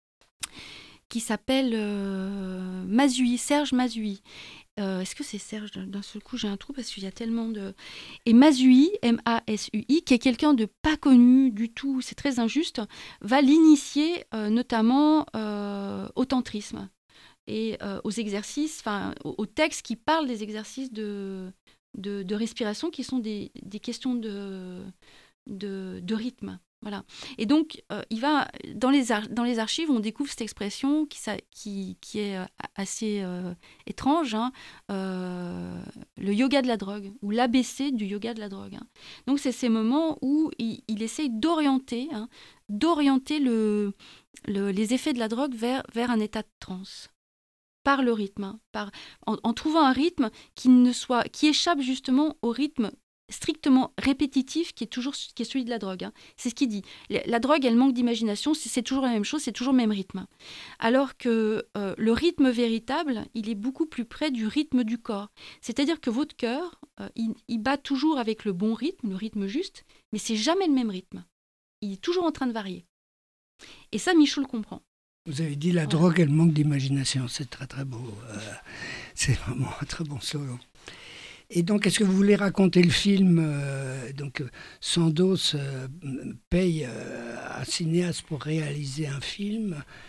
qui s'appelle euh, Mazui, Serge Mazui. Euh, est-ce que c'est Serge? D'un seul coup, j'ai un trou parce qu'il y a tellement de... Et Mazui, M A S U I, qui est quelqu'un de pas connu du tout, c'est très injuste, va l'initier euh, notamment euh, au tantrisme et euh, aux exercices, enfin, aux, aux textes qui parlent des exercices de, de, de respiration qui sont des, des questions de, de, de rythme. Voilà. Et donc, euh, il va, dans, les ar- dans les archives, on découvre cette expression qui, ça, qui, qui est euh, assez euh, étrange, hein, euh, le yoga de la drogue, ou l'A B C du yoga de la drogue. Hein. Donc, c'est ces moments où il, il essaye d'orienter, hein, d'orienter le, le, les effets de la drogue vers, vers un état de transe, par le rythme, hein, par, en, en trouvant un rythme qui, ne soit, qui échappe justement au rythme strictement répétitif qui est toujours qui est celui de la drogue. Hein. C'est ce qu'il dit. La drogue, elle manque d'imagination, c'est, c'est toujours la même chose, c'est toujours le même rythme. Alors que euh, le rythme véritable, il est beaucoup plus près du rythme du corps. C'est-à-dire que votre cœur, euh, il, il bat toujours avec le bon rythme, le rythme juste, mais c'est jamais le même rythme. Il est toujours en train de varier. Et ça, Michaud le comprend. Vous avez dit la ouais. drogue, elle manque d'imagination. C'est très très beau. Euh, c'est vraiment un très bon solo. Et donc, est-ce que vous voulez raconter le film euh, donc, Sandoz euh, paye euh, un cinéaste pour réaliser un film.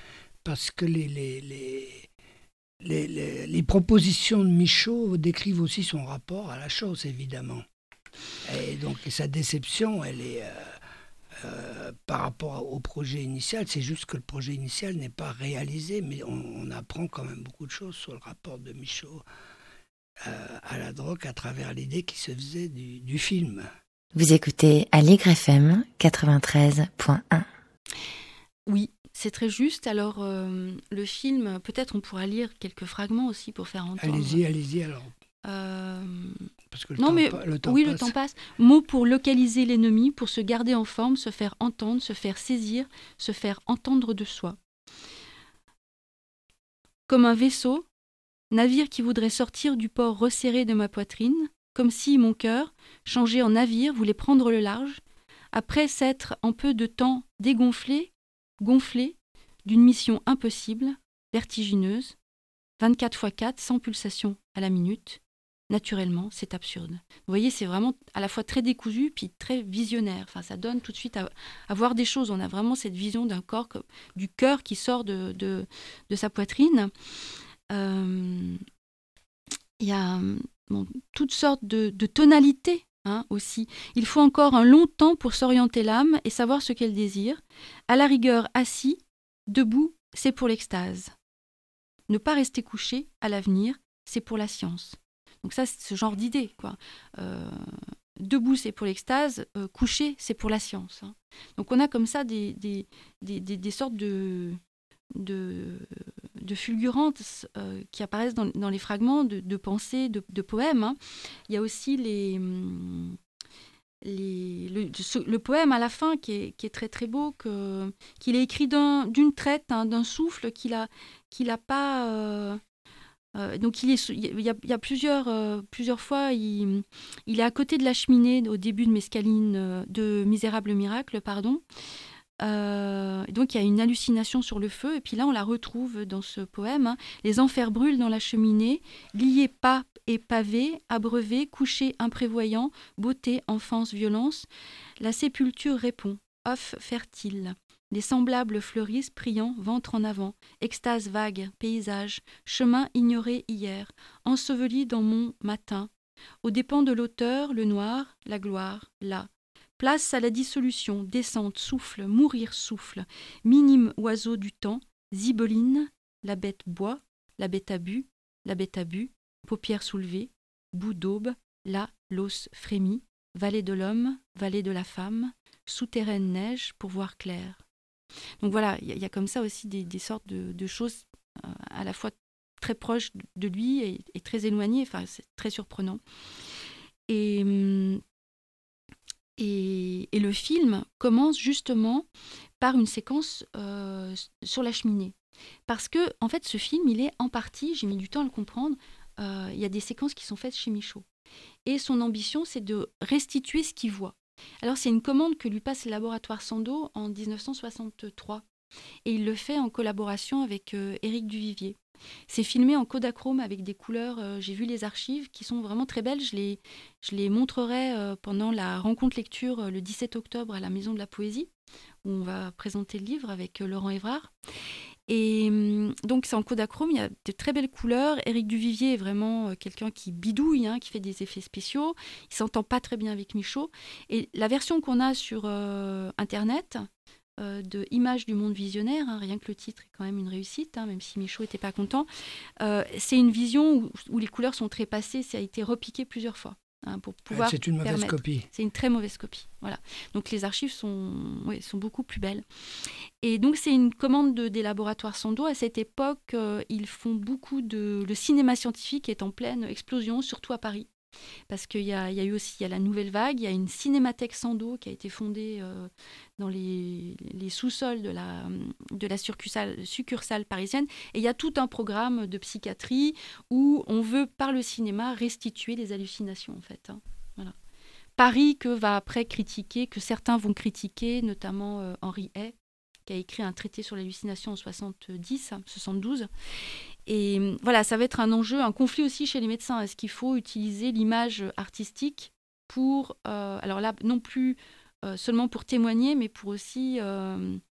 parce que les, les, les, les, les, les propositions de Michaud décrivent aussi son rapport à la chose, évidemment. Et donc sa déception, elle est euh, euh, par rapport au projet initial. C'est juste que le projet initial n'est pas réalisé, mais on, on apprend quand même beaucoup de choses sur le rapport de Michaud euh, à la drogue à travers l'idée qui se faisait du, du film. Vous écoutez Aligre F M quatre-vingt-treize point un. Oui, c'est très juste. Alors, euh, le film, peut-être on pourra lire quelques fragments aussi pour faire entendre. Allez-y, allez-y alors. Euh... Parce que le non, temps mais pa- le temps oui, passe. le temps passe. Mot pour localiser l'ennemi, pour se garder en forme, se faire entendre, se faire saisir, se faire entendre de soi. Comme un vaisseau, navire qui voudrait sortir du port resserré de ma poitrine, comme si mon cœur, changé en navire, voulait prendre le large, après s'être en peu de temps dégonflé, gonflé, d'une mission impossible, vertigineuse, vingt-quatre fois quatre, sans pulsation à la minute. Naturellement, c'est absurde. Vous voyez, c'est vraiment à la fois très décousu, puis très visionnaire. Enfin, ça donne tout de suite à, à voir des choses. On a vraiment cette vision d'un corps, que, du cœur qui sort de, de, de sa poitrine. Euh, il y a bon, toutes sortes de, de tonalités hein, aussi. Il faut encore un long temps pour s'orienter l'âme et savoir ce qu'elle désire. À la rigueur, assis, debout, c'est pour l'extase. Ne pas rester couché, à l'avenir, c'est pour la science. Donc ça, c'est ce genre d'idée, quoi. Euh, debout, c'est pour l'extase, euh, couché, c'est pour la science. Hein. Donc on a comme ça des, des, des, des, des sortes de... de de fulgurantes euh, qui apparaissent dans, dans les fragments de, de pensées, de, de poèmes. Hein. Il y a aussi les, les, le, le poème à la fin qui est, qui est très très beau, que, qu'il est écrit d'un, d'une traite, hein, d'un souffle qu'il a, qu'il a pas... Euh, euh, donc il, est, il, y a, il y a plusieurs, euh, plusieurs fois, il, il est à côté de la cheminée au début de Mescaline, de Misérable Miracle, pardon. Euh, donc il y a une hallucination sur le feu et puis là on la retrouve dans ce poème hein. Les enfers brûlent dans la cheminée, liés pas et pavés, abreuvés, couchés imprévoyants, beauté, enfance, violence. La sépulture répond, œuf fertile. Les semblables fleurissent, priant, ventre en avant, extase vague, paysage, chemin ignoré hier, enseveli dans mon matin. Aux dépens de l'auteur, le noir, la gloire, là. Place à la dissolution, descente, souffle, mourir souffle, minime oiseau du temps, zibeline, la bête boit, la bête a bu, la bête a bu, paupières soulevées, bout d'aube, là l'os frémit, vallée de l'homme, vallée de la femme, souterraine neige pour voir clair. Donc voilà, il y, y a comme ça aussi des, des sortes de, de choses euh, à la fois très proches de lui et, et très éloignées, enfin c'est très surprenant. Et... Hum, Et, et le film commence justement par une séquence euh, sur la cheminée. Parce que, en fait, ce film, il est en partie, j'ai mis du temps à le comprendre, euh, il y a des séquences qui sont faites chez Michaud. Et son ambition, c'est de restituer ce qu'il voit. Alors, c'est une commande que lui passe le laboratoire Sandoz en dix-neuf cent soixante-trois. Et il le fait en collaboration avec euh, Éric Duvivier. C'est filmé en Kodachrome avec des couleurs, euh, j'ai vu les archives, qui sont vraiment très belles. Je les, je les montrerai euh, pendant la rencontre lecture euh, le dix-sept octobre à la Maison de la Poésie, où on va présenter le livre avec euh, Laurent Évrard. Et euh, donc c'est en Kodachrome, il y a de très belles couleurs. Éric Duvivier est vraiment euh, quelqu'un qui bidouille, hein, qui fait des effets spéciaux. Il ne s'entend pas très bien avec Michaud. Et la version qu'on a sur euh, Internet... Euh, de Images du monde visionnaire, hein, rien que le titre est quand même une réussite, hein, même si Michaud n'était pas content. Euh, c'est une vision où, où les couleurs sont trépassées, ça a été repiqué plusieurs fois. Hein, pour pouvoir c'est une mauvaise permettre. copie. C'est une très mauvaise copie. Voilà. Donc les archives sont, ouais, sont beaucoup plus belles. Et donc c'est une commande de, des laboratoires Sandoz. À cette époque, euh, ils font beaucoup de... Le cinéma scientifique est en pleine explosion, surtout à Paris. Parce qu'il y a, il y a eu aussi il y a la nouvelle vague, il y a une cinémathèque Sandoz qui a été fondée euh, dans les, les sous-sols de la, de la succursale, succursale parisienne. Et il y a tout un programme de psychiatrie où on veut, par le cinéma, restituer les hallucinations, en fait. Hein. Voilà. Paris que va après critiquer, que certains vont critiquer, notamment euh, Henri Hay, qui a écrit un traité sur l'hallucination en soixante-dix, soixante-douze. Et voilà, ça va être un enjeu, un conflit aussi chez les médecins. Est-ce qu'il faut utiliser l'image artistique pour, euh, alors là, non plus euh, seulement pour témoigner, mais pour aussi euh,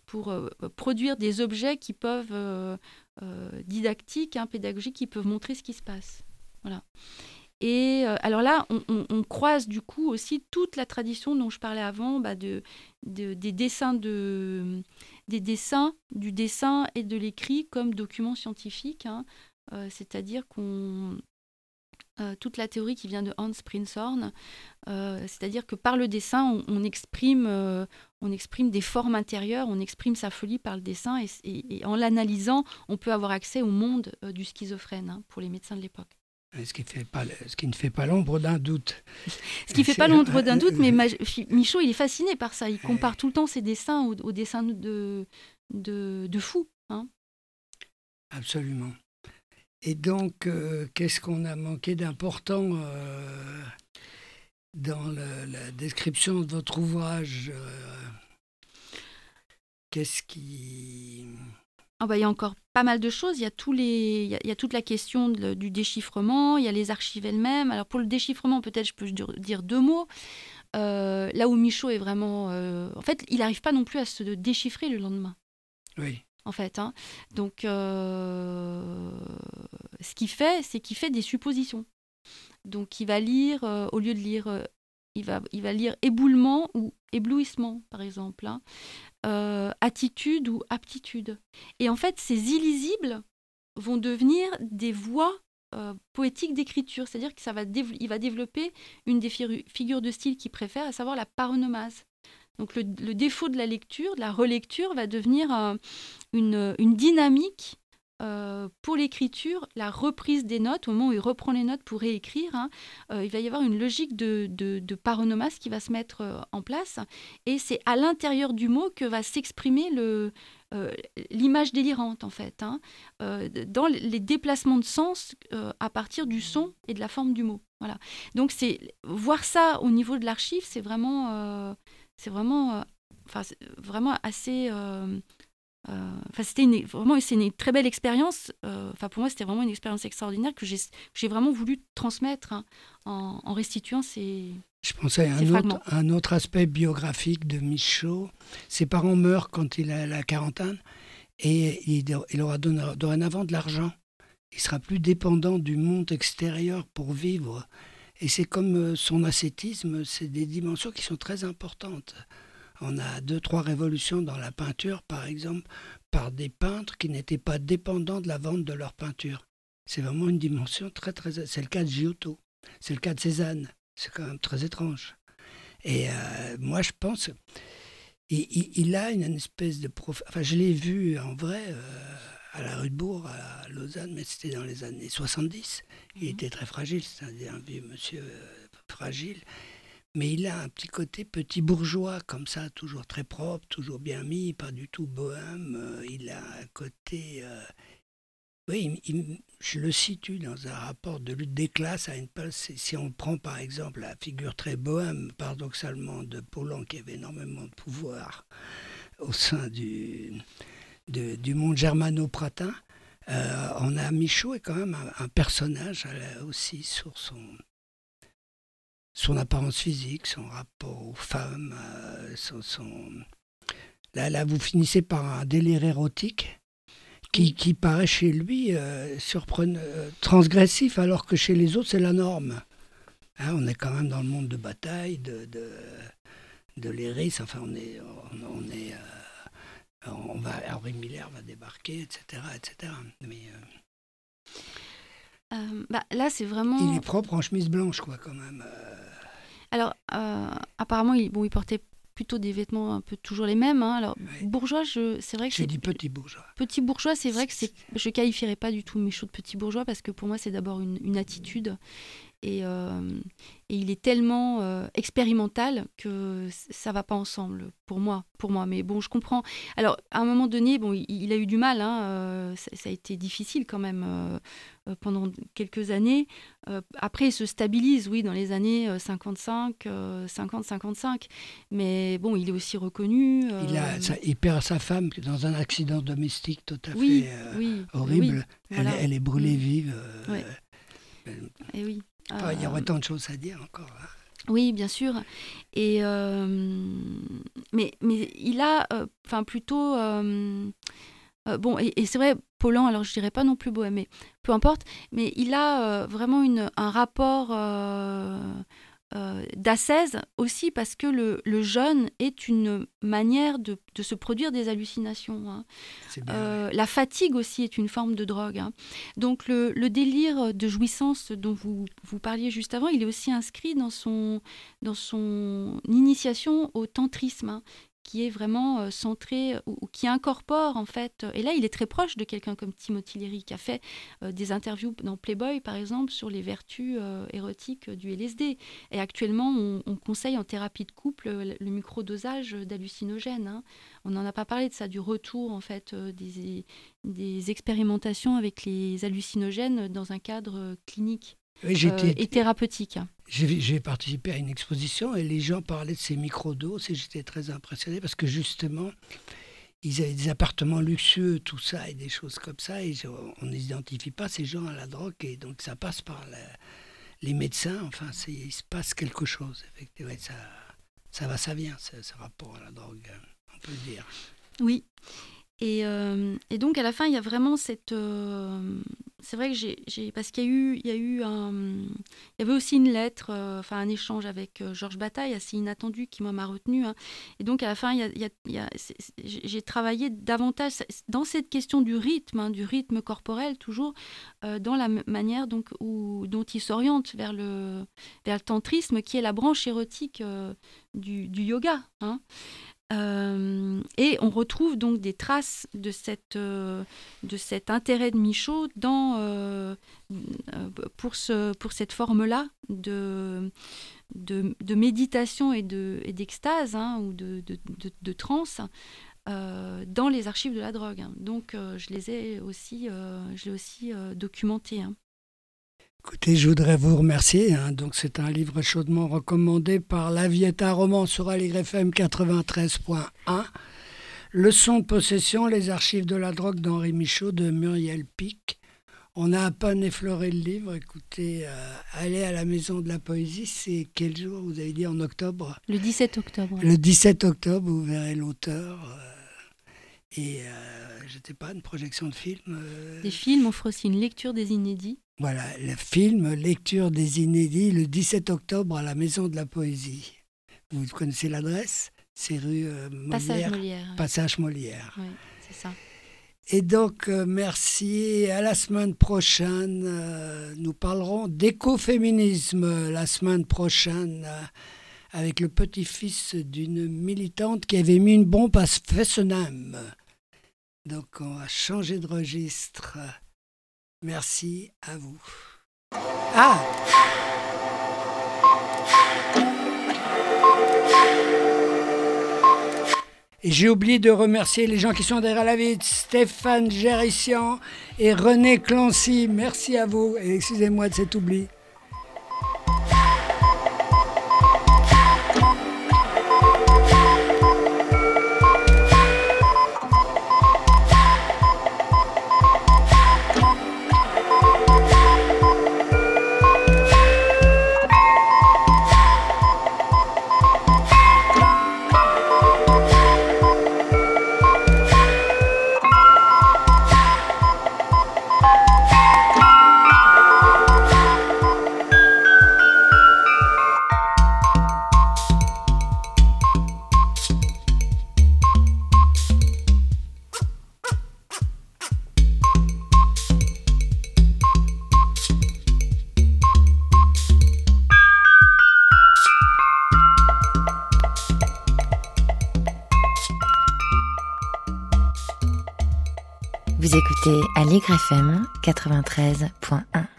pour euh, produire des objets qui peuvent, euh, euh, didactiques, hein, pédagogiques, qui peuvent montrer ce qui se passe. Voilà. Et euh, alors là, on, on, on croise du coup aussi toute la tradition dont je parlais avant, bah de, de, des, dessins de, des dessins, du dessin et de l'écrit comme document scientifique. Hein. Euh, c'est-à-dire qu'on... Euh, toute la théorie qui vient de Hans Prinzhorn, euh, c'est-à-dire que par le dessin, on, on, exprime, euh, on exprime des formes intérieures, on exprime sa folie par le dessin, et, et, et en l'analysant, on peut avoir accès au monde euh, du schizophrène, hein, pour les médecins de l'époque. Ce qui, fait pas, ce qui ne fait pas l'ombre d'un doute. Ce qui ne fait pas l'ombre d'un doute, mais Michaud, il est fasciné par ça. Il compare tout le temps ses dessins aux, aux dessins de, de, de fous. Hein. Absolument. Et donc, euh, qu'est-ce qu'on a manqué d'important euh, dans le, la description de votre ouvrage euh, Qu'est-ce qui... Ah bah, il y a encore pas mal de choses. Il y a, tous les... il y a, il y a toute la question de, du déchiffrement, il y a les archives elles-mêmes. Alors pour le déchiffrement, peut-être je peux dire deux mots. Euh, là où Michaud est vraiment... Euh... En fait, il n'arrive pas non plus à se déchiffrer le lendemain. Oui. En fait, hein. Donc, euh, ce qu'il fait, c'est qu'il fait des suppositions. Donc, il va lire, euh, au lieu de lire, euh, il, va, il va lire éboulement ou éblouissement, par exemple, hein. euh, attitude ou aptitude. Et en fait, ces illisibles vont devenir des voies euh, poétiques d'écriture. C'est-à-dire qu'il va, dév- va développer une des fi- figures de style qu'il préfère, à savoir la paronomase. Donc le, le défaut de la lecture, de la relecture, va devenir euh, une, une dynamique euh, pour l'écriture, la reprise des notes, au moment où il reprend les notes pour réécrire. Hein, euh, il va y avoir une logique de, de, de paronomase qui va se mettre euh, en place. Et c'est à l'intérieur du mot que va s'exprimer le, euh, l'image délirante, en fait, hein, euh, dans les déplacements de sens euh, à partir du son et de la forme du mot. Voilà. Donc c'est, voir ça au niveau de l'archive, c'est vraiment... Euh, C'est vraiment, enfin, euh, vraiment assez. Euh, euh, c'était une, vraiment, c'est une très belle expérience. Enfin, euh, pour moi, c'était vraiment une expérience extraordinaire que j'ai, que j'ai vraiment voulu transmettre, hein, en, en restituant ces. Je pensais à un autre, un autre aspect biographique de Michaud. Ses parents meurent quand il a la quarantaine et il, il aura dorénavant de l'argent. Il sera plus dépendant du monde extérieur pour vivre. Et c'est comme son ascétisme, c'est des dimensions qui sont très importantes. On a deux, trois révolutions dans la peinture, par exemple, par des peintres qui n'étaient pas dépendants de la vente de leur peinture. C'est vraiment une dimension très, très... C'est le cas de Giotto, c'est le cas de Cézanne. C'est quand même très étrange. Et euh, moi, je pense... Il, il, il a une espèce de... Prof... Enfin, je l'ai vu en vrai... Euh, à la rue de Bourg, à Lausanne, mais c'était dans les années soixante-dix. Il mmh. était très fragile, c'est un, un vieux monsieur euh, fragile. Mais il a un petit côté petit bourgeois, comme ça, toujours très propre, toujours bien mis, pas du tout bohème. Euh, il a un côté... Euh, oui, il, il, je le situe dans un rapport de lutte des classes à une place. Si on prend par exemple la figure très bohème, paradoxalement, de Paulan, qui avait énormément de pouvoir au sein du... De, du monde germano-pratin, euh, on a Michaud est quand même un, un personnage euh, aussi sur son, son apparence physique, son rapport aux femmes. Euh, son, son... Là, là, vous finissez par un délire érotique qui, qui paraît chez lui euh, surprenant, euh, transgressif, alors que chez les autres, c'est la norme. Hein, on est quand même dans le monde de bataille, de, de, de l'héris, enfin, on est... On, on est euh, On va, Henri Miller va débarquer, et cetera, et cetera. Mais euh... Euh, bah, là, c'est vraiment. Il est propre en chemise blanche, quoi, quand même. Euh... Alors, euh, apparemment, il, bon, il portait plutôt des vêtements un peu toujours les mêmes. Hein. Alors, ouais. Bourgeois, je, c'est vrai que je c'est. dis petit bourgeois. Petit bourgeois, c'est vrai que c'est. Je qualifierais pas du tout Michaud de petit bourgeois parce que pour moi, c'est d'abord une, une attitude. Et, euh, et il est tellement euh, expérimental que ça va pas ensemble pour moi, pour moi. Mais bon, je comprends. Alors, à un moment donné, bon, il, il a eu du mal. Hein, euh, ça, ça a été difficile quand même euh, pendant quelques années. Euh, après, il se stabilise, oui, dans les années cinquante-cinq, euh, cinquante, cinquante-cinq. Mais bon, il est aussi reconnu. Euh... Il, a, ça, il perd sa femme dans un accident domestique tout à oui, fait euh, oui, horrible. Oui, elle, voilà. elle est brûlée vive. Euh, ouais. euh, Et oui. Enfin, il y aurait tant de choses à dire encore. Hein. Oui, bien sûr. Et euh, mais, mais il a, enfin euh, plutôt, euh, euh, bon, et, et c'est vrai, Paulan, alors je dirais pas non plus bohème, mais peu importe, mais il a euh, vraiment une, un rapport euh, euh, d'ascèse aussi parce que le, le jeûne est une manière de, de se produire des hallucinations. Hein. C'est bien, euh, ouais. La fatigue aussi est une forme de drogue. Hein. Donc le, le délire de jouissance dont vous, vous parliez juste avant, il est aussi inscrit dans son, dans son initiation au tantrisme. Hein, qui est vraiment euh, centré, ou, ou qui incorpore en fait, et là il est très proche de quelqu'un comme Timothy Leary, qui a fait euh, des interviews dans Playboy par exemple sur les vertus euh, érotiques du L S D. Et actuellement on, on conseille en thérapie de couple le, le microdosage d'hallucinogènes. Hein. On n'en a pas parlé de ça, du retour en fait euh, des, des expérimentations avec les hallucinogènes dans un cadre clinique. Oui, j'étais, euh, et thérapeutique. J'ai, j'ai participé à une exposition et les gens parlaient de ces microdoses et j'étais très impressionné parce que justement, ils avaient des appartements luxueux, tout ça et des choses comme ça et on n'identifie pas ces gens à la drogue et donc ça passe par la, les médecins, enfin c'est, il se passe quelque chose. Effectivement, ça, ça va, ça vient, ce, ce rapport à la drogue, on peut le dire. Oui. Et, euh, et donc à la fin il y a vraiment cette euh, c'est vrai que j'ai, j'ai parce qu'il y a eu il y a eu un il y avait aussi une lettre euh, enfin un échange avec euh, Georges Bataille assez inattendu qui moi m'a retenu. Hein. Et donc à la fin il y a, il y a, il y a c'est, c'est, j'ai travaillé davantage dans cette question du rythme hein, du rythme corporel toujours euh, dans la m- manière donc où dont il s'oriente vers le vers le tantrisme qui est la branche érotique euh, du, du yoga. Hein. Euh, et on retrouve donc des traces de, cette, euh, de cet intérêt de Michaud dans, euh, pour, ce, pour cette forme-là de, de, de méditation et, de, et d'extase hein, ou de, de, de, de transe euh, dans les archives de la drogue. Hein. Donc euh, je les ai aussi, euh, je l'ai aussi euh, documenté. Hein. Écoutez, je voudrais vous remercier. Hein. Donc, c'est un livre chaudement recommandé par Lavietta Roman sur Aligre F M quatre-vingt-treize point un. Leçon de possession, les archives de la drogue d'Henri Michaud de Muriel Pic. On a à peine effleuré le livre. Écoutez, euh, allez à la Maison de la Poésie. C'est quel jour, vous avez dit, en octobre ? Le dix-sept octobre. Le dix-sept octobre, vous verrez l'auteur. Euh, et, euh, je ne sais pas, une projection de film. Euh... Des films, on fera aussi une lecture des inédits. Voilà, le film, lecture des inédits, le dix-sept octobre à la Maison de la Poésie. Vous connaissez l'adresse ? C'est rue euh, Molière. Passage Molière. Ouais. Passage Molière. Oui, c'est ça. Et donc, euh, merci. À la semaine prochaine. Euh, nous parlerons d'écoféminisme la semaine prochaine euh, avec le petit-fils d'une militante qui avait mis une bombe à Fessenheim. Donc, on va changer de registre. Merci à vous. Ah! Et j'ai oublié de remercier les gens qui sont derrière la vitre, Stéphane Gérissian et René Clancy. Merci à vous et excusez-moi de cet oubli. Vous écoutez Aligre F M quatre-vingt-treize point un.